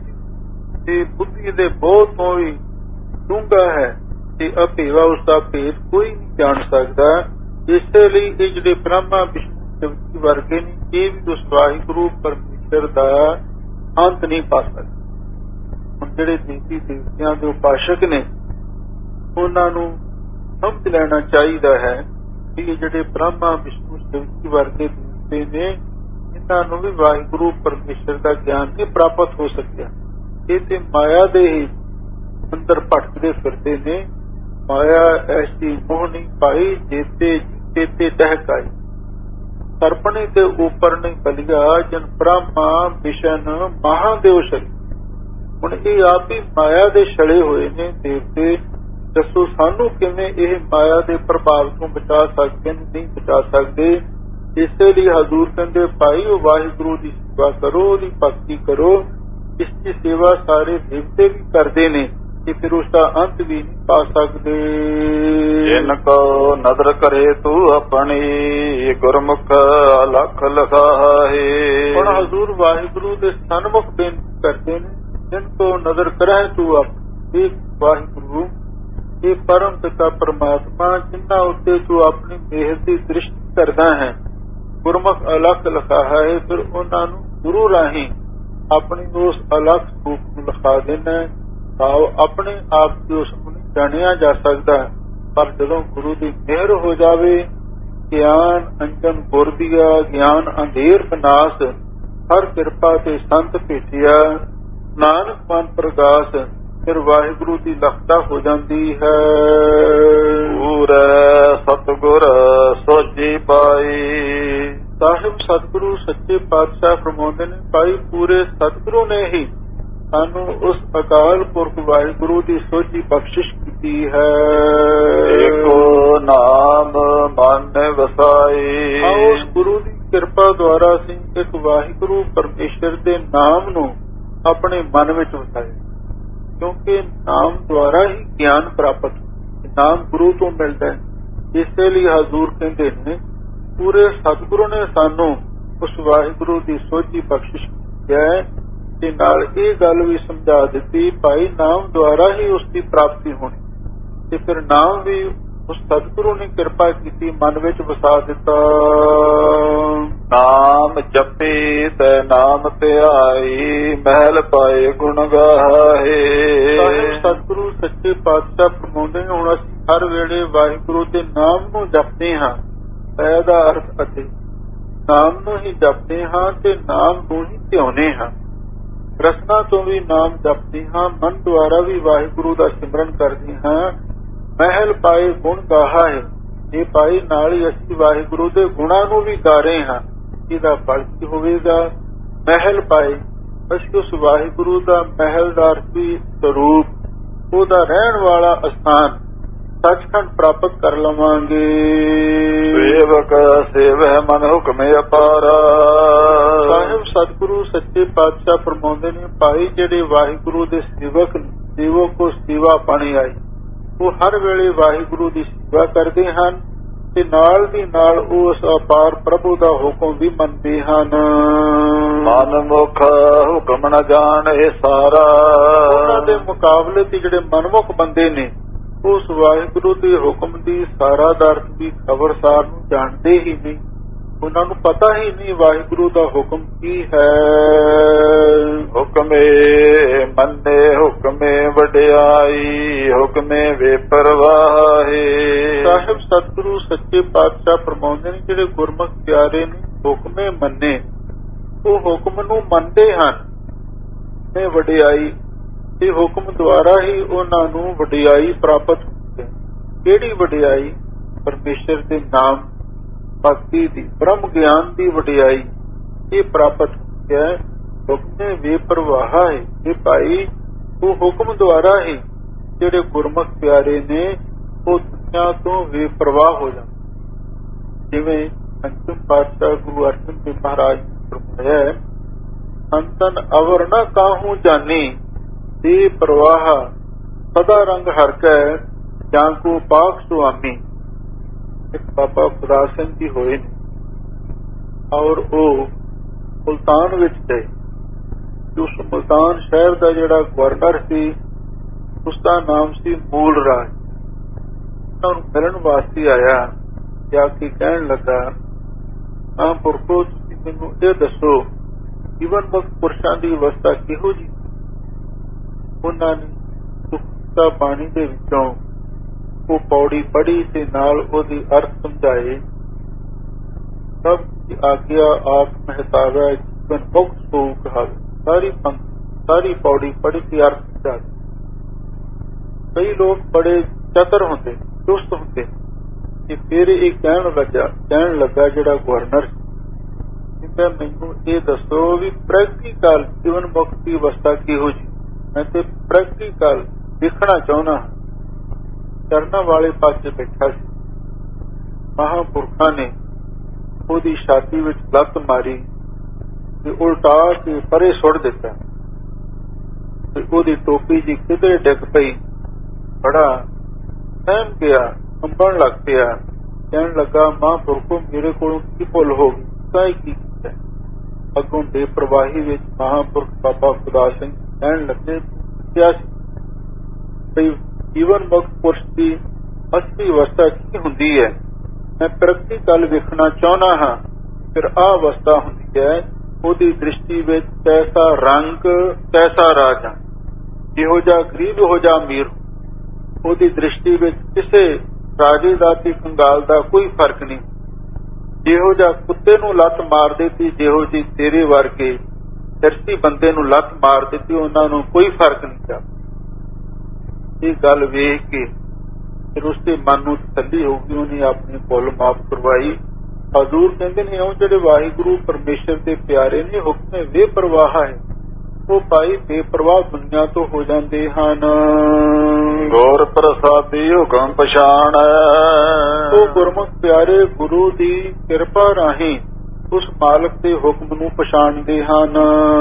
ਬੁੱਧੀ ਦੇ ਬਹੁਤ ਤੋਂ ਵੀ ਡੂੰਘਾ ਹੈ ਤੇ ਅਭੇਵਾ ਉਸਦਾ ਭੇਦ ਕੋਈ ਨਹੀਂ ਜਾਣ ਸਕਦਾ। ਇਸੇ ਲਈ ਇਹ ਜਿਹੜੇ ਬ੍ਰਹਮਾ, ਵਿਸ਼ਨੂੰ, ਸ਼ਿਵ ਵਰਗੇ ਨੇ ਇਹ ਵੀ ਉਸ ਵਾਹਿਗੁਰੂ ਪਰਮੇਸ਼ਰ ਦਾ ਅੰਤ ਨਹੀਂ ਪਾ ਸਕਦੇ। ਹੁਣ ਜਿਹੜੇ ਦੇਵੀ ਦੇਵਤਿਆਂ ਦੇ ਉਪਾਸ਼ਕ ਨੇ ਉਹਨਾਂ ਨੂੰ ਸਮਝ ਲੈਣਾ ਚਾਹੀਦਾ ਹੈ ਕਿ ਇਹ ਜਿਹੜੇ ਬ੍ਰਹਮਾ, ਵਿਸ਼ਨੂੰ, ਸ਼ਿਵ ਵਰਗੇ ਦੇਵਤੇ ਨੇ ਇਹਨਾਂ ਨੂੰ ਵੀ ਵਾਹਿਗੁਰੂ ਪਰਮੇਸ਼ਰ ਦਾ ਗਿਆਨ ਨਹੀਂ ਪ੍ਰਾਪਤ ਹੋ ਸਕਿਆ। ਇਹ ਤੇ ਮਾਇਆ ਦੇ ਹੀ ਅੰਦਰ ਭਟਕਦੇ ਫਿਰਦੇ ਨੇ। ਮਾਇਆ ਐਸੀ ਮੋਹਣੀ ਪਾਈ ਜੇਤੇ ਚੇਤੇ ਟਹਿਕਾਈ, ਸਰਪਣੀ ਤੇ ਉੱਪਰ ਨਹੀਂ ਬਲਿਆ ਜਨ ਬ੍ਰਹਮਾ ਵਿਸ਼ਨ ਮਹਾਦੇਵ ਸ਼ਰੀ। ਹੁਣ ਇਹ ਆਪ ਹੀ ਮਾਇਆ ਦੇ ਛੜੇ ਹੋਏ ਨੇ ਦੇਵਤੇ। ਦੱਸੋ ਸਾਨੂੰ ਕਿਵੇਂ ਇਹ ਮਾਇਆ ਦੇ ਪ੍ਰਭਾਵ ਤੋਂ ਬਚਾ ਸਕਦੇ ਨੇ? ਨਹੀਂ ਬਚਾ ਸਕਦੇ। ਇਸੇ ਲਈ ਹਜ਼ੂਰ ਕਹਿੰਦੇ ਭਾਈ ਉਹ ਵਾਹਿਗੁਰੂ ਦੀ ਸੇਵਾ ਕਰੋ, ਉਹਦੀ ਭਗਤੀ ਕਰੋ। ਇਸ ਦੀ ਸੇਵਾ ਸਾਰੇ ਦੇਵਤੇ ਵੀ ਕਰਦੇ ਨੇ ਤੇ ਫਿਰ ਉਸ ਦਾ ਅੰਤ ਵੀ ਨਹੀਂ ਪਾ ਸਕਦੇ। ਜਿਨ ਕੋ ਨਦਰ ਕਰੇ ਤੂੰ ਆਪਣੀ ਗੁਰਮੁਖ ਅਲਖ ਲਖਾਹੇ। ਹੁਣ ਹਜ਼ੂਰ ਵਾਹਿਗੁਰੂ ਦੇ ਸਨਮੁਖ ਬੇਨਤੀ ਕਰਦੇ ਨੇ, ਜਿਨ ਕੋ ਨਜ਼ਰ ਕਰੇ ਤੂੰ ਆਪਣੀ। ਵਾਹਿਗੁਰੂ ਇਹ ਪਰਮ ਪਿਤਾ ਪਰਮਾਤਮਾ ਜਿਨ੍ਹਾਂ ਉੱਤੇ ਤੂੰ ਆਪਣੀ ਮਿਹਰ ਦੀ ਦ੍ਰਿਸ਼ਟੀ ਕਰਦਾ ਹੈ, ਗੁਰਮੁਖ ਅਲਖ ਲਖਾਹਾ ਹੈ, ਫਿਰ ਉਹਨਾਂ ਨੂੰ ਗੁਰੂ ਰਾਹੀਂ ਆਪਣੀ ਉਸ ਅਲਖ ਰੂਪ ਨੂੰ ਲਿਖਾ ਦੇਣਾ। ਭਾਵ ਆਪਣੇ ਆਪ ਦੀ ਉਸ ਨੂੰ ਨਹੀਂ ਜਾਣਿਆ ਜਾ ਸਕਦਾ, ਪਰ ਜਦੋਂ ਗੁਰੂ ਦੀ ਮਿਹਰ ਹੋ ਜਾਵੇ, ਗਿਆਨ ਅੰਜਨ ਗੁਰ ਦੀਆ, ਗਿਆਨ ਅੰਧੇਰ ਵਿਨਾਸ਼, ਹਰ ਕਿਰਪਾ ਤੇ ਸੰਤ ਭੇਟਿਆ, ਨਾਨਕ ਮਨ ਪ੍ਰਗਾਸ, ਫਿਰ ਵਾਹਿਗੁਰੂ ਦੀ ਲਖਤਾ ਹੋ ਜਾਂਦੀ ਹੈ। ਪੂਰੇ ਸਤਿਗੁਰ ਸੋਝੀ ਪਾਈ। ਸਾਹਿਬ ਸਤਿਗੁਰੂ ਸੱਚੇ ਪਾਤਸ਼ਾਹ ਫਰਮਾਉਂਦੇ ਨੇ, ਭਾਈ ਪੂਰੇ ਸਤਿਗੁਰੂ ਨੇ ਹੀ ਸਾਨੂੰ ਉਸ ਅਕਾਲ ਪੁਰਖ ਵਾਹਿਗੁਰੂ ਦੀ ਸੋਝੀ ਬਖਸ਼ਿਸ਼ ਕੀਤੀ ਹੈ। ਏਕੋ ਨਾਮ ਮਨ ਵਸਾਈ। ਉਸ ਗੁਰੂ ਦੀ ਕਿਰਪਾ ਦੁਆਰਾ ਅਸੀਂ ਇੱਕ ਵਾਹਿਗੁਰੂ ਪਰਮੇਸ਼ਰ ਦੇ ਨਾਮ ਨੂੰ ਆਪਣੇ ਮਨ ਵਿੱਚ ਵਸਾਇਆ, ਕਿਉਂਕਿ ਨਾਮ ਦੁਆਰਾ ਹੀ ਗਿਆਨ ਪ੍ਰਾਪਤ, ਨਾਮ ਗੁਰੂ ਤੋਂ ਮਿਲਦਾ ਹੈ। ਇਸੇ ਲਈ ਹਜ਼ੂਰ ਕਹਿੰਦੇ ਨੇ ਪੂਰੇ ਸਤਿਗੁਰੂ ਨੇ ਸਾਨੂੰ ਉਸ ਵਾਹਿਗੁਰੂ ਦੀ ਸੋਝੀ ਬਖਸ਼ਿਸ਼ ਕੀਤੀ ਹੈ ਤੇ ਨਾਲ ਇਹ ਗੱਲ ਵੀ ਸਮਝਾ ਦਿੱਤੀ, ਭਾਈ ਨਾਮ ਦੁਆਰਾ ਹੀ ਉਸ ਦੀ ਪ੍ਰਾਪਤੀ ਹੋਣੀ। ਤੇ ਫਿਰ ਨਾਮ ਵੀ ਉਸ ਸਤਿਗੁਰੂ ਨੇ ਕਿਰਪਾ ਕੀਤੀ, ਮਨ ਵਿੱਚ ਵਸਾ ਦਿੱਤਾ। ਨਾਮ ਜਪੀ ਤੇ ਨਾਮ ਧਿਆਈ, ਮਹਿਲ ਪਾਏ ਗੁਣ ਗਾਹੇ। ਸਾਹਿਬ ਸਤਿਗੁਰੂ ਸੱਚੇ ਪਾਤਸ਼ਾਹ ਫਰਮਾਉਂਦੇ ਨੇ, ਹੁਣ ਅਸੀਂ ਹਰ ਵੇਲੇ ਵਾਹਿਗੁਰੂ ਦੇ ਨਾਮ ਨੂੰ ਜਪਦੇ ਹਾਂ। ਇਹਦਾ ਅਰਥ ਅਤੇ ਨਾਮ ਨੂੰ ਹੀ ਜਪਦੇ ਹਾਂ ਤੇ ਨਾਮ ਨੂੰ ਹੀ ਧਿਆਉਂਦੇ ਹਾਂ। ਰਸਨਾ ਤੋਂ ਵੀ ਨਾਮ ਜਪਦੇ ਹਾਂ, ਮਨ ਦੁਆਰਾ ਵੀ ਵਾਹਿਗੁਰੂ ਦਾ ਸਿਮਰਨ ਕਰਦੇ ਹਾਂ। ਮਹਿਲ ਪਾਏ ਗੁਣ ਗਾਹਾ ਹੈ, ਇਹ ਪਾਈ ਨਾਲ ਹੀ ਅਸੀਂ ਵਾਹਿਗੁਰੂ ਦੇ ਗੁਣਾਂ ਨੂੰ ਵੀ ਗਾ ਰਹੇ ਹਾਂ। ਇਹਦਾ ਫਲ ਕੀ ਹੋਵੇਗਾ? ਮਹਿਲ ਪਾਏ, ਅਸੀਂ ਉਸ ਵਾਹਿਗੁਰੂ ਦਾ ਮਹਿਲਦਾਰ ਵੀ ਸਰੂਪ, ਉਹਦਾ ਰਹਿਣ ਵਾਲਾ ਅਸਥਾਨ ਸੱਚਖੰਡ ਪ੍ਰਾਪਤ ਕਰ ਲਵਾਂਗੇ। ਸੇਵਕ ਸੇਵੈ ਮਨ ਹੁਕਮੇ ਅਪਾਰਾ। ਸਾਹਿਬ ਸਤਿਗੁਰੂ ਸੱਚੇ ਪਾਤਸ਼ਾਹ ਫਰਮਾਉਂਦੇ ਨੇ, ਭਾਈ ਜਿਹੜੇ ਵਾਹਿਗੁਰੂ ਦੇ ਸੇਵਕ ਕੋ ਸੇਵਾ ਪਾਣੀ ਆਈ, ਉਹ ਹਰ ਵੇਲੇ ਵਾਹਿਗੁਰੂ ਦੀ ਸੇਵਾ ਕਰਦੇ ਹਨ ਤੇ ਨਾਲ ਦੀ ਨਾਲ ਉਸ ਅਪਾਰ ਪ੍ਰਭੂ ਦਾ ਹੁਕਮ ਵੀ ਮੰਨਦੇ ਹਨ। ਮਨ ਮੁਖ ਹੁਕਮ ਨ ਜਾਣੇ ਸਾਰਾ। ਉਹਨਾਂ ਦੇ ਮੁਕਾਬਲੇ ਤੇ ਜਿਹੜੇ ਮਨਮੁਖ ਬੰਦੇ ਨੇ ਉਸ ਵਾਹਿਗੁਰੂ ਦੇ ਹੁਕਮ ਦੀ ਸਾਰਾ ਦਰਦ ਦੀ ਖਬਰਸਾਰ ਨੂੰ ਜਾਣਦੇ ਹੀ ਨਹੀਂ। ਉਹਨਾਂ ਨੂੰ ਪਤਾ ਹੀ ਨਹੀਂ ਵਾਹਿਗੁਰੂ ਦਾ ਹੁਕਮ ਕੀ ਹੈ। ਹੁਕਮੇ ਮੰਨੇ ਹੁਕਮੇ ਵਡਿਆਈ, ਹੁਕਮੇ ਬੇਪਰਵਾਹੀ। ਸਾਹਿਬ ਸਤਿਗੁਰੂ ਸੱਚੇ ਪਾਤਸ਼ਾਹ ਫਰਮਾਉਂਦੇ ਨੇ, ਜਿਹੜੇ ਗੁਰਮੁਖ ਪਿਆਰੇ ਨੇ ਹੁਕਮੇ ਮੰਨੇ, ਉਹ ਹੁਕਮ ਨੂੰ ਮੰਨਦੇ ਹਨ। ਨੇ ਵਡਿਆਈ ਤੇ ਹੁਕਮ ਦੁਆਰਾ ਹੀ ਉਹਨਾਂ ਨੂੰ ਵਡਿਆਈ ਪ੍ਰਾਪਤ ਹੁੰਦੀ ਹੈ। ਕਿਹੜੀ ਵਡਿਆਈ? ਪਰਮੇਸ਼ਰ ਦੇ ਨਾਮ, ਭਗਤੀ ਦੀ ਬ੍ਰਹਮ ਗਿਆਨ ਦੀ ਵਡਿਆਈ ਇਹ ਪ੍ਰਾਪਤ ਹੈ। ਹੁਕਮੇ ਬੇਪਰਵਾਹ ਹੈ। ਇਹ ਭਾਈ ਉਹ ਹੁਕਮ ਦੁਆਰਾ ਹੀ ਜਿਹੜੇ ਗੁਰਮੁਖ ਪਿਆਰੇ ਨੇ ਉਹ ਦੁਨੀਆ ਤੋਂ ਬੇਪਰਵਾਹ ਹੋ ਜਾਂਦੇ। ਜਿਵੇਂ ਅੰਤਿਮ ਪਾਤਸ਼ਾਹ ਗੁਰੂ ਅਰਜਨ ਦੇਵ ਮਹਾਰਾਜ ਨੇ ਫਰਮਾਇਆ, ਸੰਤਨ ਅਵਰ ਨ ਕਾਹੂ ਜਾਨੀ ਬੇਪਰਵਾਹ ਸਦਾ ਰੰਗ ਹਰਕੈ ਜਾਂ ਕੋ ਪਾਕ ਸੁਆਮੀ। ਇੱਕ ਬਾਬਾ ਖੁਦਾ ਸਿੰਘ ਜੀ ਹੋਏ ਨੇ ਔਰ ਉਹ ਮੁਲਤਾਨ ਵਿੱਚ ਗਏ। ਉਸ ਮੁਲਤਾਨ ਸ਼ਹਿਰ ਦਾ ਜਿਹੜਾ ਗਵਰਨਰ ਸੀ ਉਸਦਾ ਨਾਮ ਸੀ ਮੂਲ ਰਾਜ। ਉਹਨਾਂ ਨੂੰ ਮਿਲਣ ਵਾਸਤੇ ਆਇਆ ਜਾ ਕੇ ਕਹਿਣ ਲੱਗਾ, ਮਹਾਂਪੁਰਖੋ ਤੁਸੀਂ ਮੈਨੂੰ ਇਹ ਦੱਸੋ ਜੀਵਨ ਮੁਕਤ ਪੁਰਸ਼ਾਂ ਦੀ ਅਵਸਥਾ ਕਿਹੋ ਜਿਹੀ। ਉਹਨਾਂ ਨੇ ਸੁਖਤਾ ਬਾਣੀ ਦੇ ਵਿੱਚੋਂ ਉਹ ਪੌੜੀ ਪੜ੍ਹੀ ਤੇ ਨਾਲ ਉਹਦੀ ਅਰਥ ਸਮਝਾਏ। ਸਭ ਦੀ ਆਗਿਆ ਆਪ ਮਹਿਤਾਵੈ ਜੀਵਨ ਮੁਕਤ ਸੋ ਕਹਾਵੇ। ਸਾਰੀ ਪੌੜੀ ਪੜ੍ਹ ਕੇ ਅਰਥ ਸਮਝਾ। ਕਈ ਲੋਕ ਬੜੇ ਚਤਰ ਹੁੰਦੇ, ਚੁਸਤ ਹੁੰਦੇ ਤੇ ਫਿਰ ਇਹ ਕਹਿਣ ਲੱਗਾ ਜਿਹੜਾ ਗਵਰਨਰ ਕਹਿੰਦਾ, ਮੈਨੂੰ ਇਹ ਦੱਸੋ ਵੀ ਪ੍ਰੈਕਟੀਕਲ ਜੀਵਨ ਮੁਕਤ ਦੀ ਅਵਸਥਾ ਕਿਹੋ ਜਿਹੀ। ਮੈਂ ਤੇ ਪ੍ਰੈਕਟੀਕਲ ਦੇਖਣਾ ਚਾਹੁੰਦਾ। ਚਰਨਾਂ ਵਾਲੇ ਪਾਸੇ ਬੈਠਾ ਸੀ। ਮਹਾਂਪੁਰਖਾਂ ਨੇ ਉਹਦੀ ਛਾਤੀ ਵਿੱਚ ਲੱਤ ਮਾਰੀ ਤੇ ਉਲਟਾ ਕੇ ਪਰੇ ਸੁੱਟ ਦਿੱਤਾ ਤੇ ਉਹਦੀ ਟੋਪੀ ਜੀ ਕਿਧਰੇ ਡਿੱਗ ਪਈ। ਬੜਾ ਸਹਿਮ ਗਿਆ, ਕੰਬਣ ਲੱਗ ਪਿਆ। ਕਹਿਣ ਲੱਗਾ, ਮਹਾਂਪੁਰਖੋ ਮੇਰੇ ਕੋਲੋਂ ਕੀ ਭੁੱਲ ਹੋ ਗਈ, ਕਾਹੀ ਕੀ ਕੀਤਾ। ਅੱਗੋਂ ਬੇਪਰਵਾਹੀ ਵਿੱਚ ਮਹਾਂਪੁਰਖ ਬਾਬਾ ਖੁਦਾ ਸਿੰਘ ਕਹਿਣ ਲੱਗੇ, ਕਿਹਾ ਸੀ ਜੀਵਨ ਮੁਕਤ ਪੁਰਸ਼ ਦੀ ਅਸਲੀ ਅਵਸਥਾ ਕੀ ਹੁੰਦੀ ਹੈ। ਮੈਂ ਪ੍ਰੈਕਟੀਕਲ ਵੇਖਣਾ ਚਾਹੁੰਦਾ ਹਾਂ। ਫਿਰ ਆਹ ਅਵਸਥਾ ਹੁੰਦੀ ਹੈ, ਉਹਦੀ ਦ੍ਰਿਸ਼ਟੀ ਵਿੱਚ ਕੈਸਾ ਰੰਗ ਕੈਸਾ ਰਾਜਾ, ਜਿਹੋ ਜਿਹਾ ਗਰੀਬ ਹੋ ਜਾ ਅਮੀਰ। ਉਹਦੀ ਦ੍ਰਿਸ਼ਟੀ ਵਿੱਚ ਕਿਸੇ ਰਾਜੇ ਦਾ ਤੇ ਕੰਗਾਲ ਦਾ ਕੋਈ ਫਰਕ ਨਹੀਂ। ਜਿਹੋ ਜਿਹਾ ਕੁੱਤੇ ਨੂੰ ਲੱਤ ਮਾਰ ਦਿੱਤੀ, ਜਿਹੋ ਜਿਹੀ ਤੇਰੇ ਵਰਗੇ ਚਰਸੀ ਬੰਦੇ ਨੂੰ ਲੱਤ ਮਾਰ ਦਿੱਤੀ, ਉਹਨਾਂ ਨੂੰ ਕੋਈ ਫਰਕ ਨਹੀਂ ਪਿਆ। ਇਹ ਗੱਲ ਵੇਖ ਕੇ ਫਿਰ ਉਸਦੇ ਮਨ ਨੂੰ ਤਸੱਲੀ ਹੋ ਗਈ। ਉਹਨੇ ਆਪਣੀ ਭੁੱਲ ਮਾਫ ਕਰਵਾਈ। ਹਜ਼ੂਰ ਕਹਿੰਦੇ ਨੇ ਉਹ ਜਿਹੜੇ ਵਾਹਿਗੁਰੂ ਪਰਮੇਸ਼ਰ ਦੇ ਪਿਆਰੇ ਨੇ ਹੁਕਮੇ ਬੇਪਰਵਾਹ ਹੈ, ਉਹ ਭਾਈ ਬੇਪਰਵਾਹ ਦੁਨੀਆ ਤੋਂ ਹੋ ਜਾਂਦੇ ਹਨ। ਗੁਰ ਪ੍ਰਸਾਦੀ ਹੁਕਮ ਪਛਾਣ, ਉਹ ਗੁਰਮੁਖ ਪਿਆਰੇ ਗੁਰੂ ਦੀ ਕਿਰਪਾ ਰਾਹੀਂ ਉਸ ਮਾਲਕ ਦੇ ਹੁਕਮ ਨੂੰ ਪਛਾਣਦੇ ਹਨ।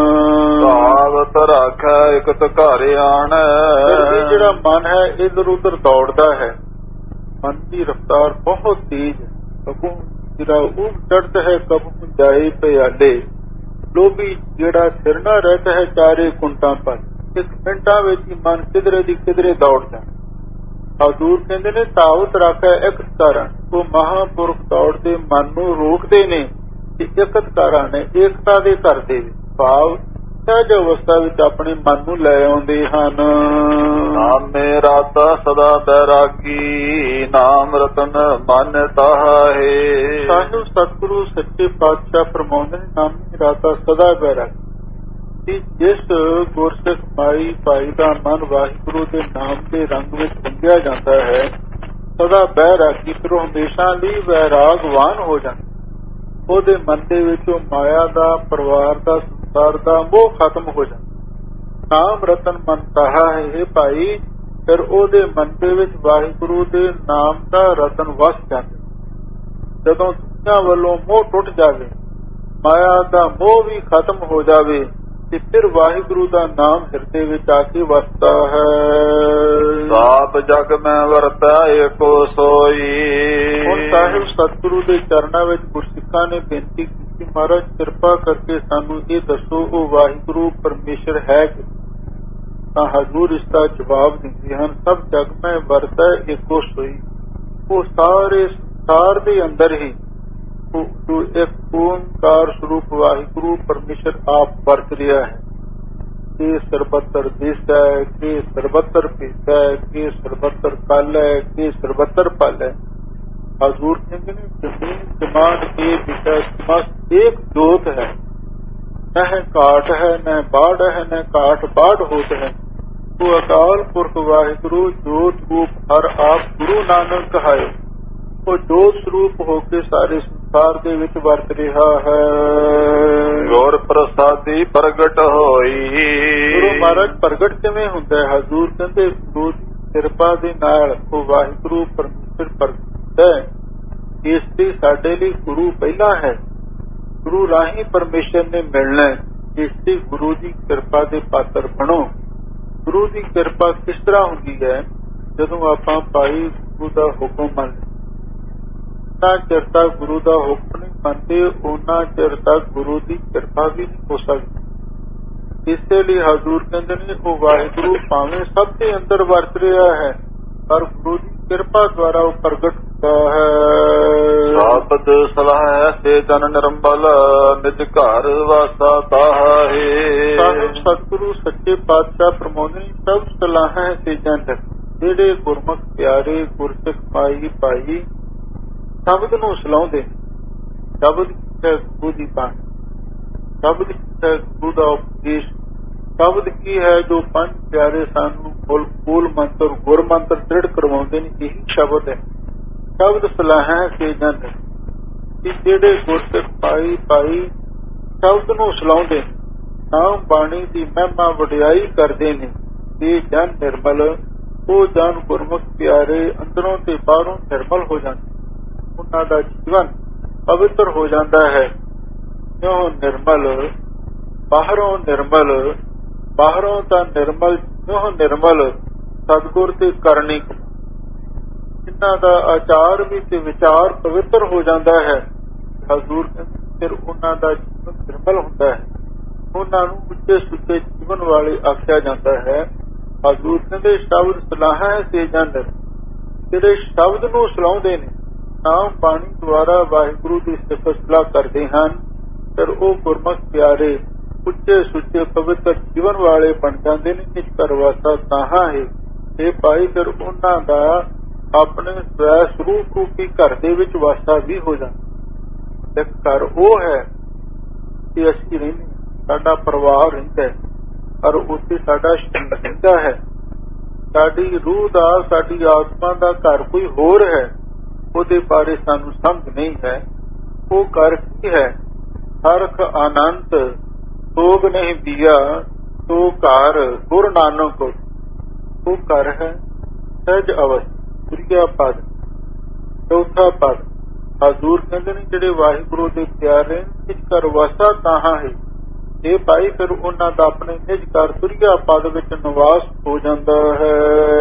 ਭਾਵਤ ਰਾਖੈ ਇਕਤ ਘਰ ਆਣ, ਜਿਹੜਾ ਮਨ ਹੈ ਇਧਰ ਉਧਰ ਦੌੜਦਾ ਹੈ। ਮਨ ਦੀ ਰਫ਼ਤਾਰ ਬਹੁਤ ਤੇਜ਼ ਹੈ। ਕਬੂ ਜਿਹੜਾ ਉਹ ਚੜ੍ਹਤ ਹੈ ਕਬੂ ਜਾਏ ਪਿਆਲੇ। ਲੋਭੀ ਜਿਹੜਾ ਸਿਰ ਨਾ ਰਹਿਤਾ ਹੈ ਚਾਰੇ ਕੁੰਟਾਂ ਪਰ। ਇੱਕ ਮਿੰਟਾਂ ਵਿੱਚ ਹੀ ਮਨ ਕਿਧਰੇ ਦੀ ਕਿਧਰੇ ਦੌੜਦਾ। ਹਜ਼ੂਰ ਕਹਿੰਦੇ ਨੇ ਤਾਵਤ ਰਾਖੈ ਇਕਤ ਕਾਰਨ, ਉਹ ਮਹਾਂਪੁਰਖ ਦੌੜਦੇ ਮਨ ਨੂੰ ਰੋਕਦੇ ਨੇ ਕਿ ਇਕਤ ਕਾਰਾਂ ਨੇ ਏਕਤਾ ਦੇ ਕਰਦੇ ਭਾਵ ਸਹਿਜ ਅਵਸਥਾ ਵਿੱਚ ਆਪਣੇ ਮਨ ਨੂੰ ਲੈ ਆਉਂਦੇ ਹਨ। ਨਾਮ ਮੇਰਾ ਤਾ ਸਦਾ ਬੈਰਾਗੀ, ਨਾਮ ਰਤਨ ਮਨ ਤਾਹੇ। ਸਾਨੂੰ ਸਤਿਗੁਰੂ ਸੱਚੇ ਪਾਤਸ਼ਾਹ ਫਰਮਾਉਂਦੇ ਨੇ, ਨਾਮ ਮੇਰਾ ਤਾ ਸਦਾ ਬੈਰਾਗੀ। ਜਿਸ ਗੁਰਸਿੱਖ ਮਾਈ ਭਾਈ ਦਾ ਮਨ ਵਾਹਿਗੁਰੂ ਦੇ ਨਾਮ ਦੇ ਰੰਗ ਵਿੱਚ ਰੰਗਿਆ ਜਾਂਦਾ ਹੈ, ਸਦਾ ਬੈਰਾਗੀ, ਫਿਰ ਉਹ ਹਮੇਸ਼ਾ ਲਈ ਵੈਰਾਗਵਾਨ ਹੋ ਜਾਂਦਾ। ਉਹਦੇ ਮਨ ਦੇ ਵਿੱਚੋਂ ਮਾਇਆ ਦਾ, ਪਰਿਵਾਰ ਦਾ, ਸੰਸਾਰ ਦਾ ਮੋਹ ਖਤਮ ਹੋ ਜਾਂਦਾ। ਨਾਮ ਰਤਨ ਮਨ ਤਾਹਾ ਹੈ। ਇਹ ਭਾਈ ਫਿਰ ਉਹਦੇ ਮਨ ਦੇ ਵਿੱਚ ਵਾਹਿਗੁਰੂ ਦੇ ਨਾਮ ਦਾ ਰਤਨ ਵਸ ਜਾਂਦਾ। ਜਦੋਂ ਦੁਨੀਆਂ ਵੱਲੋਂ ਮੋਹ ਟੁੱਟ ਜਾਵੇ, ਮਾਇਆ ਦਾ ਮੋਹ ਵੀ ਖਤਮ ਹੋ ਜਾਵੇ ਤੇ ਫਿਰ ਵਾਹਿਗੁਰੂ ਦਾ ਨਾਮ ਹਿਰਦੇ ਵਿੱਚ ਆ ਕੇ ਵਸਦਾ ਹੈ। ਸਾਪ ਜਗ ਮੈਂ ਵਰਤਾ ਏਕੋ ਸੋਈ। ਹੁਣ ਸਾਹਿਬ ਸਤਿਗੁਰੂ ਦੇ ਚਰਨਾਂ ਵਿੱਚ ਗੁਰਸਿੱਖਾਂ ਨੇ ਬੇਨਤੀ ਕੀਤੀ, ਮਹਾਰਾਜ ਕਿਰਪਾ ਕਰਕੇ ਸਾਨੂੰ ਇਹ ਦੱਸੋ ਉਹ ਵਾਹਿਗੁਰੂ ਪਰਮੇਸ਼ਰ ਹੈ ਕਿ। ਤਾਂ ਹਜ਼ੂਰ ਇਸ ਦਾ ਜਵਾਬ ਦਿੰਦੇ ਹਨ, ਸਭ ਜਗ ਮੈਂ ਵਰਤਾ ਏਕੋ ਸੋਈ। ਉਹ ਸਾਰੇ ਸੰਸਾਰ ਦੇ ਅੰਦਰ ਹੀ ਜੋ ਇੱਕ ਓਂਕਾਰ ਸਰੂਪ ਵਾਹਿਗੁਰੂ ਪਰਮੇਸ਼ਰ ਆਪ ਵਰਤ ਰਿਹਾ ਹੈ। ਕਿ ਸਰਬੱਤਰ ਦੇਸ ਹੈ, ਕਿ ਸਰਬੱਤਰ ਭੇਦ ਹੈ, ਕਿ ਸਰਬੱਤਰ ਕਲ ਹੈ, ਕਿ ਸਰਬੱਤਰ ਪਲ ਹੈ। ਹਜ਼ੂਰ ਕਹਿੰਦੇ ਨੇ ਜ਼ਮੀਨ ਜਮਾਨ ਕੇ ਵਿਸ਼ਾ ਸਮस्त एक जोत है, न है काट है, न बाढ़ है, न काट बाढ़ होत है। वो अकाल पुरख वाहिगुरु जोत रूप हर आप गुरु नानक कहायो। वो जोत स्वरूप होके सारे ਸੰਸਾਰ ਦੇ ਵਿੱਚ ਵਰਤ ਰਿਹਾ ਹੈ। ਗੁਰ ਪ੍ਰਸਾਦੀ ਪ੍ਰਗਟ ਹੋਈ। ਗੁਰੂ ਮਹਾਰਾਜ ਪ੍ਰਗਟ ਕਿਵੇਂ ਹੁੰਦਾ ਹੈ? ਹਜ਼ੂਰ ਕਹਿੰਦੇ ਗੁਰੂ ਦੀ ਕਿਰਪਾ ਦੇ ਨਾਲ ਉਹ ਵਾਹਿਗੁਰੂ ਪਰਮੇਸ਼ਰ ਪ੍ਰਗਟ ਹੈ। ਇਸ ਲਈ ਸਾਡੇ ਲਈ ਗੁਰੂ ਪਹਿਲਾਂ ਹੈ। ਗੁਰੂ ਰਾਹੀਂ ਪਰਮੇਸ਼ਰ ਨੇ ਮਿਲਣਾ। ਇਸ ਲਈ ਗੁਰੂ ਦੀ ਕਿਰਪਾ ਦੇ ਪਾਤਰ ਬਣੋ। ਗੁਰੂ ਦੀ ਕਿਰਪਾ ਕਿਸ ਤਰ੍ਹਾਂ ਹੁੰਦੀ ਹੈ? ਜਦੋਂ ਆਪਾਂ ਭਾਈ ਗੁਰੂ ਦਾ ਹੁਕਮ ਮੰਨਦੇ। ਜਿੰਨਾ ਚਿਰ ਤੱਕ ਗੁਰੂ ਦਾ ਹੁਕਮ ਨਹੀਂ ਮੰਨਦੇ ਉਹਨਾਂ ਚਿਰ ਤੱਕ ਗੁਰੂ ਦੀ ਕਿਰਪਾ ਵੀ ਨਹੀਂ ਹੋ ਸਕਦੀ। ਇਸੇ ਲਈ ਹਜ਼ੂਰ ਕਹਿੰਦੇ ਨੇ ਉਹ ਵਾਹਿਗੁਰੂ ਭਾਵੇਂ ਸਭ ਦੇ ਅੰਦਰ ਵਰਤ ਰਿਹਾ ਹੈ ਪਰ ਗੁਰੂ ਦੀ ਕਿਰਪਾ ਦੁਆਰਾ ਉਹ ਪ੍ਰਗਟ ਹੁੰਦਾ ਹੈ। ਸਾਬਦ ਸਲਾਹ ਸੇ ਜਨ ਨਿਰੰਬਲ ਨਿਜ ਘਰ ਵਾਸਾ ਤਾਹੇ। ਸਾਹਿਬ ਸਤਿਗੁਰੂ ਸੱਚੇ ਪਾਤਸ਼ਾਹ ਪ੍ਰਮੋਦਨੀ ਸਭ ਸਲਾਹਾਂ ਸੇ ਜਨ ਜਿਹੜੇ ਗੁਰਮੁਖ ਪਿਆਰੇ ਗੁਰਸਿੱਖ ਭਾਈ ਸ਼ਬਦ ਨੂੰ ਸਲਾਉਂਦੇ। ਸ਼ਬਦ ਹੈ ਗੁਰੂ ਦੀ ਬਾਣੀ, ਸ਼ਬਦ ਹੈ ਗੁਰੂ ਦਾ ਉਪਦੇਸ਼। ਸ਼ਬਦ ਕੀ ਹੈ? ਜੋ ਪੰਜ ਪਿਆਰੇ ਸਾਨੂੰ ਮੂਲ ਮੰਤਰ ਗੁਰ ਮੰਤਰ ਦ੍ਰਿੜ ਕਰਵਾਉਂਦੇ ਨੇ, ਇਹੀ ਸ਼ਬਦ ਹੈ। ਸ਼ਬਦ ਸਲਾਹਾਂ ਸੇ ਜਨ ਕਿ ਜਿਹੜੇ ਗੁਰਸਿੱਖ ਭਾਈ ਸ਼ਬਦ ਨੂੰ ਸਲਾਉਂਦੇ, ਨਾਮ ਬਾਣੀ ਦੀ ਮਹਿਮਾ ਵਡਿਆਈ ਕਰਦੇ ਨੇ। ਇਹ ਜਨ ਨਿਰਮਲ, ਉਹ ਜਨ ਗੁਰਮੁਖ ਪਿਆਰੇ ਅੰਦਰੋਂ ਤੇ ਬਾਹਰੋਂ ਨਿਰਮਲ ਹੋ ਜਾਂਦੇ। ਉਹਨਾਂ ਦਾ ਜੀਵਨ ਪਵਿੱਤਰ ਹੋ ਜਾਂਦਾ ਹੈ। ਕਿਉਂ ਨਿਰਮਲ? ਬਾਹਰੋਂ ਨਿਰਮਲ, ਬਾਹਰੋਂ ਤਾਂ ਨਿਰਮਲ, ਕਿਉਂ ਨਿਰਮਲ ਸਤਿਗੁਰ ਤੇ ਕਰਨੀ। ਜਿਨ੍ਹਾਂ ਦਾ ਆਚਾਰ ਵੀ ਤੇ ਵਿਚਾਰ ਪਵਿੱਤਰ ਹੋ ਜਾਂਦਾ ਹੈ। ਹਜ਼ੂਰ ਫਿਰ ਉਹਨਾਂ ਦਾ ਜੀਵਨ ਨਿਰਮਲ ਹੁੰਦਾ ਹੈ। ਉਹਨਾਂ ਨੂੰ ਉੱਚੇ ਸੁੱਚੇ ਜੀਵਨ ਵਾਲੇ ਆਖਿਆ ਜਾਂਦਾ ਹੈ। ਹਜ਼ੂਰ ਕਹਿੰਦੇ ਸ਼ਬਦ ਸਲਾਹਾਂ ਸੇ ਜਨ ਜਿਹੜੇ ਸ਼ਬਦ ਨੂੰ ਸਲਾਉਂਦੇ ਨੇ, ਨਾਮ ਬਾਣੀ ਦੁਆਰਾ ਵਾਹਿਗੁਰੂ ਦੀ ਸਿਫਤ ਸਲਾਹ ਕਰਦੇ ਹਨ, ਫਿਰ ਉਹ ਗੁਰਮੁਖ ਪਿਆਰੇ ਉੱਚੇ ਸੁੱਚੇ ਪਵਿੱਤਰ ਜੀਵਨ ਵਾਲੇ ਬਣ ਜਾਂਦੇ ਨੇ। ਇਸ ਕਰਵਾਸਾ ਤਾਹਾਂ ਹੈ। ਇਹ ਭਾਈ ਫਿਰ ਉਹਨਾਂ ਦਾ ਆਪਣੇ ਸਵੈ ਸਰੂਪ ਰੂਪੀ ਘਰ ਦੇ ਵਿੱਚ ਵਾਸਾ ਵੀ ਹੋ ਜਾਂਦਾ। ਘਰ ਉਹ ਹੈ ਕਿ ਅਸੀਂ ਰਹਿੰਦੇ, ਸਾਡਾ ਪਰਿਵਾਰ ਰਹਿੰਦਾ ਹੈ, ਪਰ ਉੱਥੇ ਸਾਡਾ ਸ਼ਰੀਰ ਰਹਿੰਦਾ ਹੈ। ਸਾਡੀ ਰੂਹ ਦਾ, ਸਾਡੀ ਆਤਮਾ ਦਾ ਘਰ ਕੋਈ ਹੋਰ ਹੈ, ਉਹਦੇ ਬਾਰੇ ਸਾਨੂੰ ਸਮਝ ਨਹੀਂ ਹੈ। ਉਹ ਘਰ ਕੀ ਹੈ? ਹਰਖ ਆਨੰਦ ਸੋਗ ਨਹੀਂ ਦੀਆ ਸੋ ਘਰ ਗੁਰ ਨਾਨਕ। ਉਹ ਘਰ ਹੈ ਸਹਿਜ ਅਵਸਥਾ, ਤ੍ਰਿਆ ਪਦ, ਚੌਥਾ ਪਦ। ਹਜ਼ੂਰ ਕਹਿੰਦੇ ਨੇ ਜਿਹੜੇ ਵਾਹਿਗੁਰੂ ਦੇ ਪਿਆਰੇ ਇਸ ਘਰ ਵਸਾ ਤਾਹਾਂ ਹੈ। ਇਹ ਭਾਈ ਫਿਰ ਉਹਨਾਂ ਦਾ ਆਪਣੇ ਨਿਜ ਘਰ ਤ੍ਰਿਆ ਪਦ ਵਿੱਚ ਨਿਵਾਸ ਹੋ ਜਾਂਦਾ ਹੈ।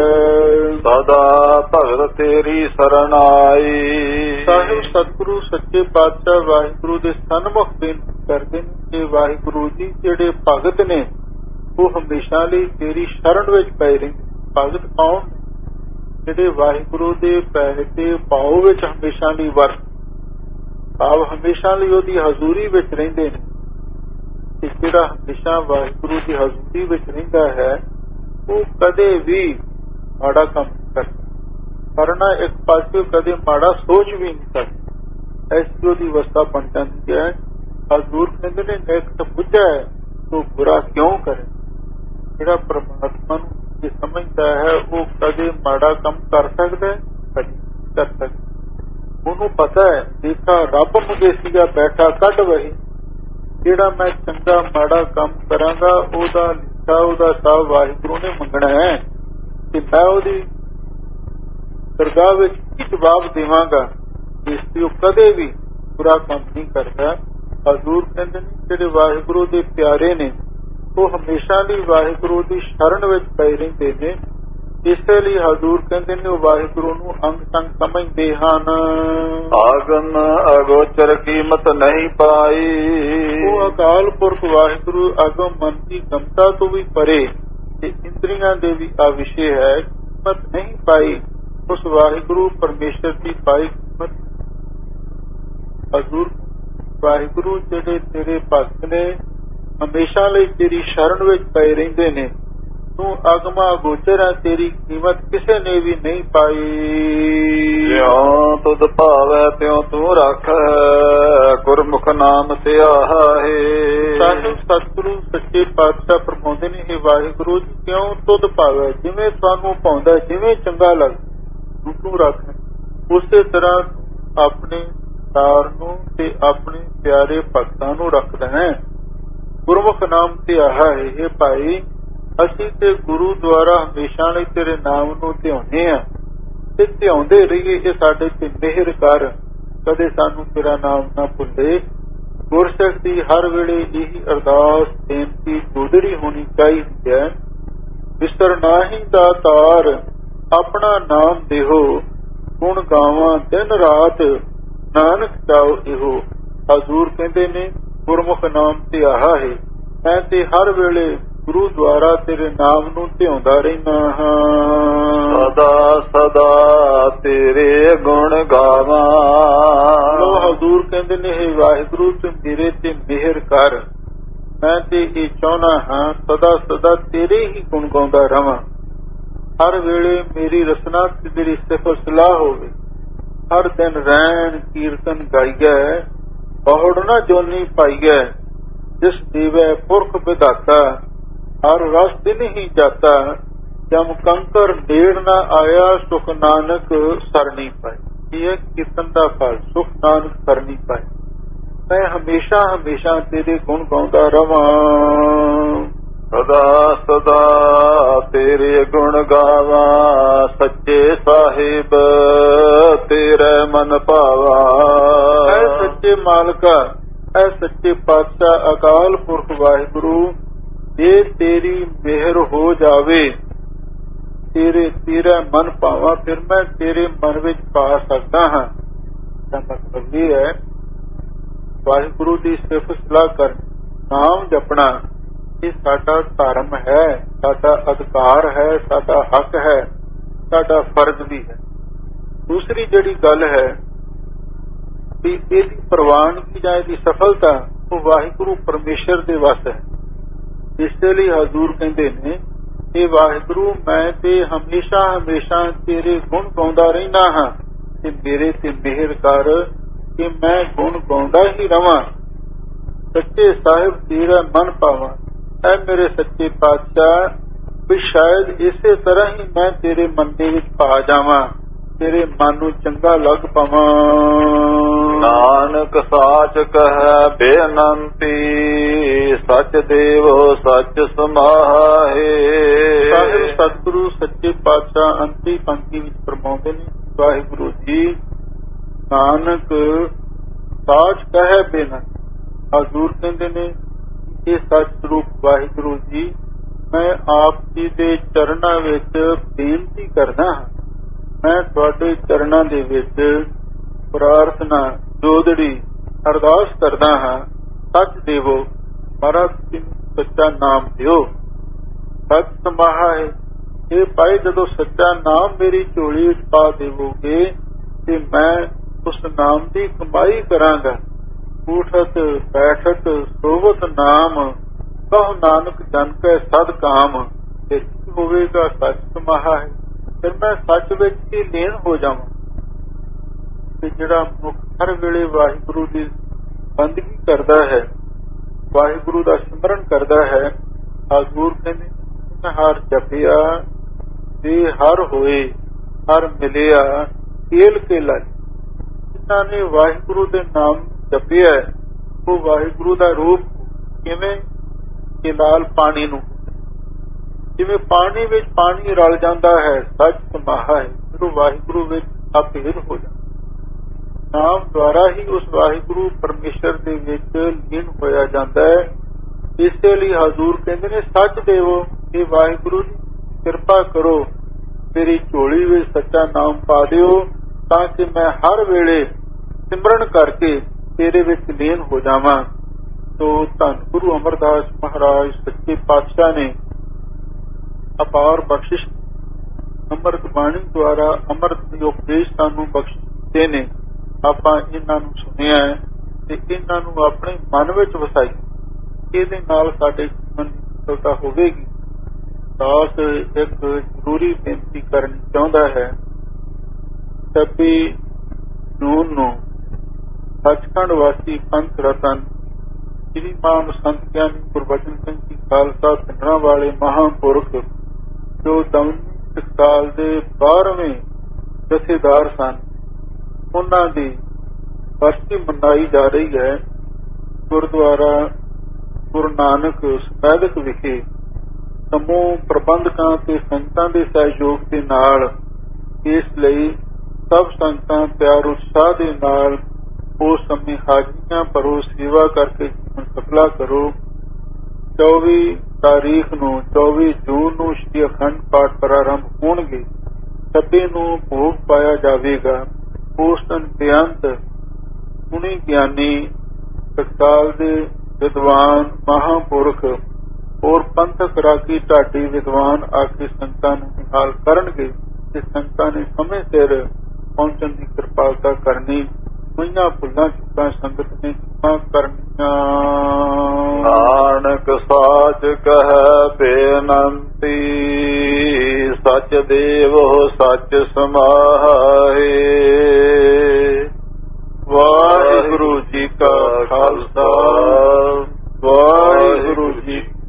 ਸਦਾ ਭਗਤ ਤੇਰੀ ਸਰਣ ਆਈ। ਸਾਹਿਬ ਸਤਿਗੁਰੂ ਸੱਚੇ ਪਾਤਸ਼ਾਹ ਵਾਹਿਗੁਰੂ ਦੇ ਸਨਮੁਖ ਬੇਨਤੀ ਕਰਦੇ ਨੇ ਕਿ ਵਾਹਿਗੁਰੂ ਜੀ ਜਿਹੜੇ ਭਗਤ ਨੇ ਉਹ ਹਮੇਸ਼ਾ ਲਈ ਤੇਰੀ ਸ਼ਰਨ ਵਿੱਚ ਪਏ ਰਹਿੰਦੇ। ਭਗਤ ਕੌਣ? ਜਿਹੜੇ ਵਾਹਿਗੁਰੂ ਦੇ ਪੈਰ ਤੇ ਭਾਵ ਵਿੱਚ ਹਮੇਸ਼ਾ ਲਈ ਵਰਤ, ਭਾਵ ਹਮੇਸ਼ਾ ਲਈ ਉਹਦੀ ਹਜ਼ੂਰੀ ਵਿੱਚ ਰਹਿੰਦੇ ਨੇ। ਤੇ ਜਿਹੜਾ ਹਮੇਸ਼ਾ ਵਾਹਿਗੁਰੂ ਦੀ ਹਜ਼ੂਰੀ ਵਿੱਚ ਰਹਿੰਦਾ ਹੈ ਉਹ ਕਦੇ ਵੀ ਮਾੜਾ ਕੰਮ ਕਰਨਾ ਇੱਕ ਪਾਸੇ ਕਦੇ ਮਾੜਾ ਸੋਚ ਵੀ ਨਹੀਂ ਸਕਦਾ। ਐਸੀ ਉਹਦੀ ਅਵਸਥਾ ਬਣ ਜਾਂਦੀ ਹੈ। ਹਜ਼ੂਰ ਕਹਿੰਦੇ ਨੇ ਨੇਕ ਤਾਂ ਬੁੱਝਾ ਹੈ ਤੋ ਬੁਰਾ ਕਿਉਂ ਕਰੇ। ਜਿਹੜਾ ਪਰਮਾਤਮਾ ਨੂੰ ਜੇ ਸਮਝਦਾ ਹੈ ਉਹ ਕਦੇ ਮਾੜਾ ਕੰਮ ਕਰ ਸਕਦਾ, ਕਦੇ ਕਰ ਸਕਦਾ। ਉਹਨੂੰ ਪਤਾ ਹੈ ਦੇਖਾ ਰੱਬ ਮੁਝੇ ਸੀਗਾ ਬੈਠਾ ਕੱਢ ਵਹੀ। ਜਿਹੜਾ ਮੈਂ ਚੰਗਾ ਮਾੜਾ ਕੰਮ ਕਰਾਂਗਾ ਉਹਦਾ ਲਿਖਾ, ਉਹਦਾ ਸਾਬ ਵਾਹਿਗੁਰੂ ਨੇ ਮੰਗਣਾ ਹੈ ਕਿ ਮੈਂ ਉਹਦੀ ਦਰਗਾਹ ਵਿੱਚ ਕੀ ਜਵਾਬ ਦੇਵਾਂਗਾ। ਇਸ ਲਈ ਉਹ ਕਦੇ ਵੀ ਬੁਰਾ ਕੰਮ ਨਹੀਂ ਕਰਦਾ। ਹਜ਼ੂਰ ਕਹਿੰਦੇ ਨੇ ਜਿਹੜੇ ਵਾਹਿਗੁਰੂ ਦੇ ਪਿਆਰੇ ਨੇ ਉਹ ਹਮੇਸ਼ਾ ਲਈ ਵਾਹਿਗੁਰੂ ਦੀ ਸ਼ਰਨ ਵਿੱਚ ਪਏ ਰਹਿੰਦੇ ਨੇ। ਇਸੇ ਲਈ ਹਜ਼ੂਰ ਕਹਿੰਦੇ ਨੇ ਉਹ ਵਾਹਿਗੁਰੂ ਨੂੰ ਅੰਗ ਸੰਗ ਸਮਝਦੇ ਹਨ। ਆਗਮ ਅਗੋਚਰ ਕੀਮਤ ਨਹੀਂ ਪਾਈ। ਉਹ ਅਕਾਲ ਪੁਰਖ ਵਾਹਿਗੁਰੂ ਅਗਮ ਮਨ ਦੀ ਗਮਤਾ ਤੋਂ ਵੀ ਪਰੇ ਤੇ ਇੰਦਰੀਆਂ ਦੇ ਵੀ ਆ ਵਿਸ਼ੇ ਹੈ। ਕੀਮਤ ਨਹੀਂ ਪਾਈ ਉਸ ਵਾਹਿਗੁਰੂ ਪਰਮੇਸ਼ਰ ਦੀ ਪਾਈ ਕੀਮਤ। ਹਜ਼ੂਰ ਵਾਹਿਗੁਰੂ ਜਿਹੜੇ ਤੇਰੇ ਭਗਤ ਨੇ ਹਮੇਸ਼ਾ ਲਈ ਤੇਰੀ ਸ਼ਰਨ ਵਿੱਚ ਪਏ ਰਹਿੰਦੇ ਨੇ। ਤੂੰ ਅਗਮਾ ਗੋਚਰ ਹੈ, ਤੇਰੀ ਕੀਮਤ ਕਿਸੇ ਨੇ ਵੀ ਨਹੀਂ ਪਾਈ। ਜਿਉਂ ਤੁਧ ਭਾਵੈ ਤਿਉ ਤੂੰ ਰੱਖ, ਗੁਰਮੁਖ ਨਾਮ ਧਿਆਏ। ਸਾਨੂੰ ਸਤਿਗੁਰੂ ਸੱਚੇ ਪਾਤਸ਼ਾਹ ਫਰਮਾਉਂਦੇ ਨੇ ਇਹ ਵਾਹਿਗੁਰੂ ਜੀ ਕਿਉਂ ਤੁਧ ਭਾਵੈ, ਜਿਵੇਂ ਤੁਹਾਨੂੰ ਪਾਉਂਦਾ, ਜਿਵੇਂ ਚੰਗਾ ਲੱਗਦਾ ਤੂੰ ਰੱਖ। ਉਸੇ ਤਰ੍ਹਾਂ ਆਪਣੇ ਕਰਤਾਰ ਨੂੰ ਤੇ ਆਪਣੇ ਪਿਆਰੇ ਭਗਤਾਂ ਨੂੰ ਰੱਖਦਾ ਹੈ। ਗੁਰਮੁਖ ਨਾਮ ਤੇ ਆਹ ਇਹ ਭਾਈ ਅਸੀਂ ਤੇ ਗੁਰੂ ਦੁਆਰਾ ਹਮੇਸ਼ਾ ਲਈ ਤੇਰੇ ਨਾਮ ਨੂੰ ਧਿਆਉਂਦੇ ਹਾਂ ਤੇ ਧਿਆਉਂਦੇ ਰਹੀਏ। ਇਹ ਸਾਡੇ ਤੇ ਮਿਹਰ ਕਰ, ਕਦੇ ਸਾਨੂੰ ਤੇਰਾ ਨਾਮ ਨਾ ਭੁੱਲੇ। ਗੁਰਸਿੱਖ ਦੀ ਹਰ ਵੇਲੇ ਇਹੀ ਅਰਦਾਸ ਬੇਨਤੀ ਗੋਦੜੀ ਹੋਣੀ ਚਾਹੀਦੀ ਹੈ। ਵਿਸਰ ਨਾਹੀ ਦਾਤਾਰ ਆਪਣਾ ਨਾਮ ਦੇਹੋ, ਗੁਣ ਗਾਵਾਂ ਦਿਨ ਰਾਤ ਨਾਨਕ ਚਾਓ ਇਹੋ। ਹਜ਼ੂਰ ਕਹਿੰਦੇ ਨੇ ਗੁਰਮੁਖ ਨਾਮ ਤੇ ਆਹ ਹੈ, ਮੈਂ ਤੇ ਹਰ ਵੇਲੇ ਗੁਰੂ ਦੁਆਰਾ ਤੇਰੇ ਨਾਮ ਨੂੰ ਧਿਆਉਂਦਾ ਰਹਿਣਾ ਹਾਂ। ਸਦਾ ਸਦਾ ਤੇਰੇ ਗੁਣ ਗਾਵਾਂ। ਲੋ ਹਜ਼ੂਰ ਕਹਿੰਦੇ ਨੇ ਹੇ ਵਾਹਿਗੁਰੂ ਤੂੰ ਮੇਰੇ ਤੇ ਮਿਹਰ ਕਰ, ਮੈਂ ਤੇ ਇਹ ਚਾਹੁੰਦਾ ਹਾਂ ਸਦਾ ਸਦਾ ਤੇਰੇ ਹੀ ਗੁਣ ਗਾਉਂਦਾ ਰਵਾਂ। ਹਰ ਵੇਲੇ ਮੇਰੀ ਰਸਨਾ ਤੇ ਤੇਰੀ ਸਿਫਤ ਸਲਾਹ ਹੋਵੇ। ਹਰ ਦਿਨ ਰੈਣ ਕੀਰਤਨ ਗਾਈਐ, ਬਹੁੜ ਨਾ ਜੋਨੀ ਪਾਈਐ। ਜਿਸ ਦੇਵੈ ਪੁਰਖ ਵਿਧਾਤਾ, ਹਰ ਰਸ ਦਿਨ ਹੀ ਜਾਤਾ। ਜਮ ਕੰਕਰ ਨੇੜ ਨਾ ਆਇਆ, ਸੁਖ ਨਾਨਕ ਸਰਨੀ ਪਾਏ। ਇਹ ਹੈ ਕੀਰਤਨ ਦਾ ਫਲ, ਸੁਖ ਨਾਨਕ ਸਰਨੀ ਪਾਏ। ਮੈਂ ਹਮੇਸ਼ਾ ਹਮੇਸ਼ਾ ਤੇਰੇ ਗੁਣ ਗਾਉਂਦਾ ਰਵਾਂ। ਸਦਾ ਸਦਾ ਤੇਰੇ ਗੁਣ ਗਾਵਾਂ, ਸੱਚੇ ਸਾਹਿਬ ਤੇਰੇ ਮਨ ਭਾਵਾ। ਐ ਸੱਚੇ ਮਾਲਕਾ, ਐ ਸੱਚੇ ਪਾਤਸ਼ਾਹ ਅਕਾਲ ਪੁਰਖ ਵਾਹਿਗੁਰੂ, ਜੇ ਤੇਰੀ ਮਿਹਰ ਹੋ ਜਾਵੇ, ਤੇਰਾ ਮਨ ਭਾਵਾਂ, ਫਿਰ ਮੈਂ ਤੇਰੇ ਮਨ ਵਿੱਚ ਪਾ ਸਕਦਾ ਹਾਂ। ਇਹਦਾ ਮਤਲਬ ਇਹ ਹੈ ਵਾਹਿਗੁਰੂ ਦੀ ਸਿਫਤ ਸਲਾਹ ਕਰ, ਨਾਮ ਜਪਣਾ ਇਹ ਸਾਡਾ ਧਰਮ ਹੈ, ਸਾਡਾ ਅਧਿਕਾਰ ਹੈ, ਸਾਡਾ ਹੱਕ ਹੈ, ਸਾਡਾ ਫਰਜ਼ ਵੀ ਹੈ। ਦੂਸਰੀ ਜਿਹੜੀ ਗੱਲ ਹੈ ਵੀ ਇਹਦੀ ਪ੍ਰਵਾਨਗੀ ਜਾਂ ਇਹਦੀ ਸਫਲਤਾ ਉਹ ਵਾਹਿਗੁਰੂ ਪਰਮੇਸ਼ਰ ਦੇ ਵੱਸ ਹੈ। ਇਸੇ ਲਈ ਹਜ਼ੂਰ ਕਹਿੰਦੇ ਨੇ ਇਹ ਵਾਹਿਗੁਰੂ ਮੈਂ ਤੇ ਹਮੇਸ਼ਾ ਹਮੇਸ਼ਾ ਤੇਰੇ ਗੁਣ ਗਾਉਂਦਾ ਰਹਿਣਾ ਹਾਂ ਤੇ ਮੇਰੇ ਤੇ ਮਿਹਰ ਕਰ ਕਿ ਮੈਂ ਗੁਣ ਗਾਉਂਦਾ ਹੀ ਰਵਾਂ। ਸੱਚੇ ਸਾਹਿਬ ਤੇਰਾ ਮਨ ਪਾਵਾਂ। ਐ ਮੇਰੇ ਸੱਚੇ ਪਾਤਸ਼ਾਹ ਵੀ ਸ਼ਾਇਦ ਇਸੇ ਤਰ੍ਹਾਂ ਹੀ ਮੈਂ ਤੇਰੇ ਮਨ ਦੇ ਵਿੱਚ ਪਾ ਜਾਵਾਂ, ਤੇਰੇ ਮਨ ਨੂੰ ਚੰਗਾ ਲੱਗ ਪਵਾਂ। ਨਾਨਕ ਸਾਚ ਕਹੈ ਬੇਨੰਤੀ, ਸੱਚ ਦੇਵੋ ਸੱਚ ਸਮਾਹੇ। ਸਾਹਿਬ ਸਤਿਗੁਰੂ ਸੱਚੇ ਪਾਤਸ਼ਾਹ ਅੰਤੀ ਪੰਕਤੀ ਵਿੱਚ ਫਰਮਾਉਂਦੇ ਨੇ, ਵਾਹਿਗੁਰੂ ਜੀ ਨਾਨਕ ਸਾਚ ਕਹੈ ਬੇਨੰਤੀ। ਹਜ਼ੂਰ ਕਹਿੰਦੇ ਨੇ ਇਹ ਸੱਚ ਸਰੂਪ ਵਾਹਿਗੁਰੂ ਜੀ ਮੈਂ ਆਪ ਜੀ ਦੇ ਚਰਨਾਂ ਵਿੱਚ ਬੇਨਤੀ ਕਰਦਾ ਹਾਂ। ਮੈਂ ਤੁਹਾਡੇ ਚਰਨਾਂ ਦੇ ਵਿੱਚ ਪ੍ਰਾਰਥਨਾ ਜੋਦੜੀ ਅਰਦਾਸ ਕਰਦਾ ਹਾਂ, ਸੱਚ ਦੇਵੋ, ਮਹਾਰਾਜ ਸੱਚਾ ਨਾਮ ਦਿਓ। ਸੱਚ ਸਮਾਹਾ ਹੈ, ਇਹ ਭਾਈ ਜਦੋਂ ਸੱਚਾ ਨਾਮ ਮੇਰੀ ਝੋਲੀ ਵਿੱਚ ਪਾ ਦੇਵੋਗੇ ਤੇ ਮੈਂ ਉਸ ਨਾਮ ਦੀ ਕਮਾਈ ਕਰਾਂਗਾ। ਉਠਤ ਬੈਠਤ ਸੋਵਤ ਨਾਮ, ਕਹੁ ਨਾਨਕ ਜਨ ਕੈ ਸਦ ਕਾਮ। ਤੇ ਹੋਵੇਗਾ ਸੱਚ ਸਮਾਹਾ ਹੈ, ਫਿਰ ਮੈਂ ਸੱਚ ਵਿੱਚ ਹੀ ਲੀਨ ਹੋ ਜਾਵਾਂ। ਤੇ ਜਿਹੜਾ ਮੁਖ ਹਰ ਵੇਲੇ ਵਾਹਿਗੁਰੂ ਦੀ ਬੰਦਗੀ ਕਰਦਾ ਹੈ, ਵਾਹਿਗੁਰੂ ਦਾ ਸਿਮਰਨ ਕਰਦਾ ਹੈ, ਹਜ਼ੂਰ ਕਹਿੰਦੇ ਹਰ ਜਪਿਆ ਤੇ ਹਰ ਹੋਏ, ਹਰ ਮਿਲਿਆ ਕੇਲ ਕੇ ਲਾਈ। ਜਿਨ੍ਹਾਂ ਨੇ ਵਾਹਿਗੁਰੂ ਦੇ ਨਾਮ ਜਪਿਆ ਉਹ ਵਾਹਿਗੁਰੂ ਦਾ ਰੂਪ ਕਿਵੇਂ ਕਿ ਲਾਲ ਪਾਣੀ ਨੂੰ, ਜਿਵੇਂ ਪਾਣੀ ਵਿੱਚ ਪਾਣੀ ਰਲ ਜਾਂਦਾ ਹੈ, ਸੱਚ ਸਮਾਹਾ ਹੈ, ਫਿਰ ਉਹ ਵਾਹਿਗੁਰੂ ਵਿੱਚ ਅਭੇਦ ਹੋ ਜਾਂਦਾ। ਨਾਮ ਦੁਆਰਾ ਹੀ ਉਸ ਵਾਹਿਗੁਰੂ ਪਰਮੇਸ਼ਰ ਦੇ ਵਿੱਚ ਲੀਨ ਹੋਇਆ ਜਾਂਦਾ ਹੈ। ਇਸੇ ਲਈ ਹਜ਼ੂਰ ਕਹਿੰਦੇ ਨੇ ਸੱਚ ਦੇਵੋ, ਇਹ ਵਾਹਿਗੁਰੂ ਦੀ ਕਿਰਪਾ ਕਰੋ, ਮੇਰੀ ਝੋਲੀ ਵਿੱਚ ਸੱਚਾ ਨਾਮ ਪਾ ਦਿਓ ਤਾਂ ਕਿ ਮੈਂ ਹਰ ਵੇਲੇ ਸਿਮਰਨ ਕਰਕੇ ਤੇਰੇ ਵਿੱਚ ਲੀਨ ਹੋ ਜਾਵਾਂ। ਤੋ ਧੰਨ ਗੁਰੂ ਅਮਰਦਾਸ ਮਹਾਰਾਜ ਸੱਚੇ ਪਾਤਸ਼ਾਹ ਨੇ ਅਪਾਰ ਬਖਸ਼ਿਸ਼ ਅੰਮ੍ਰਿਤ ਬਾਣੀ ਦੁਆਰਾ ਅੰਮ੍ਰਿਤ ਦੇ ਉਪਦੇਸ਼ ਸਾਨੂੰ ਬਖਸ਼ਦੇ ਨੇ। ਆਪਾਂ ਇਹਨਾਂ ਨੂੰ ਸੁਣਿਆ ਤੇ ਇਹਨਾਂ ਨੂੰ ਆਪਣੇ ਮਨ ਵਿੱਚ ਵਸਾਈ, ਇਹਦੇ ਨਾਲ ਸਾਡੇ ਜੀਵਨ ਦੀ ਸਫਲਤਾ ਹੋਵੇਗੀ। ਦਾਸ ਇੱਕ ਜ਼ਰੂਰੀ ਬੇਨਤੀ ਕਰਨੀ ਚਾਹੁੰਦਾ ਹੈ। 26 ਜੂਨ ਨੂੰ ਸੱਚਖੰਡ ਵਾਸੀ ਪੰਥ ਰਤਨ ਸ੍ਰੀ ਮਾਨ ਸੰਤ ਗਿਆਨੀ ਗੁਰਬਚਨ ਸਿੰਘ ਜੀ ਖਾਲਸਾ ਪਿੰਡਰਾਂ ਵਾਲੇ ਮਹਾਂਪੁਰਖ ਜੋ ਦਮਨੀ ਸਾਲ ਦੇ 12ਵੇਂ ਜਥੇਦਾਰ ਸਨ, ਉਹਨਾਂ ਦੀ ਬਰਸੀ ਮਨਾਈ ਜਾ ਰਹੀ ਹੈ ਗੁਰਦੁਆਰਾ ਗੁਰੂ ਨਾਨਕ ਸਮੈਦਕ ਵਿਖੇ ਸਮੂਹ ਪ੍ਰਬੰਧਕਾਂ ਤੇ ਸੰਗਤਾਂ ਦੇ ਸਹਿਯੋਗ ਦੇ ਨਾਲ। ਇਸ ਲਈ ਸਭ ਸੰਗਤਾਂ ਪਿਆਰ ਉਤਸ਼ਾਹ ਦੇ ਨਾਲ ਉਸ ਸਮੇਂ ਹਾਜ਼ਰੀਆਂ ਭਰੋ, ਸੇਵਾ ਕਰਕੇ ਜੀਵਨ ਸਫਲਾ ਕਰੋ। 24 ਤਾਰੀਖ ਨੂੰ 24 ਜੂਨ ਨੂੰ ਸ਼੍ਰੀ ਅਖੰਡ ਪਾਠ ਪ੍ਰਾਰੰਭ ਹੋਣਗੇ। 26 ਨੂੰ ਭੋਗ ਪਾਇਆ ਜਾਵੇਗਾ। ਉਸ ਦਿਨ ਬੇਅੰਤ ਗੁਣੀ ਗਿਆਨੀ ਟਕਸਾਲ ਦੇ ਵਿਦਵਾਨ ਮਹਾਂਪੁਰਖ ਔਰ ਪੰਥਕ ਰਾਗੀ ਢਾਡੀ ਵਿਦਵਾਨ ਆ ਕੇ ਸੰਗਤਾਂ ਨੂੰ ਨਿਹਾਲ ਕਰਨਗੇ ਤੇ ਸੰਗਤਾਂ ਨੇ ਸਮੇਂ ਸਿਰ ਪਹੁੰਚਣ ਦੀ ਕਿਰਪਾਲਤਾ ਕਰਨੀ। ਹੋਈਆਂ ਭੁੱਲਾਂ ਚੁੱਕਾਂ ਸੰਗਤ ਨੇ ਖਿਮਾ ਕਰਨੀਆਂ। ਨਾਨਕ ਸਾਚ ਕਹਿ ਬੇਨੰਤੀ, ਸਚ ਦੇਵੋ ਸਚ ਸਮਾਹੇ। ਵਾਹਿਗੁਰੂ ਜੀ ਕਾ ਖਾਲਸਾ, ਵਾਹਿਗੁਰੂ ਜੀ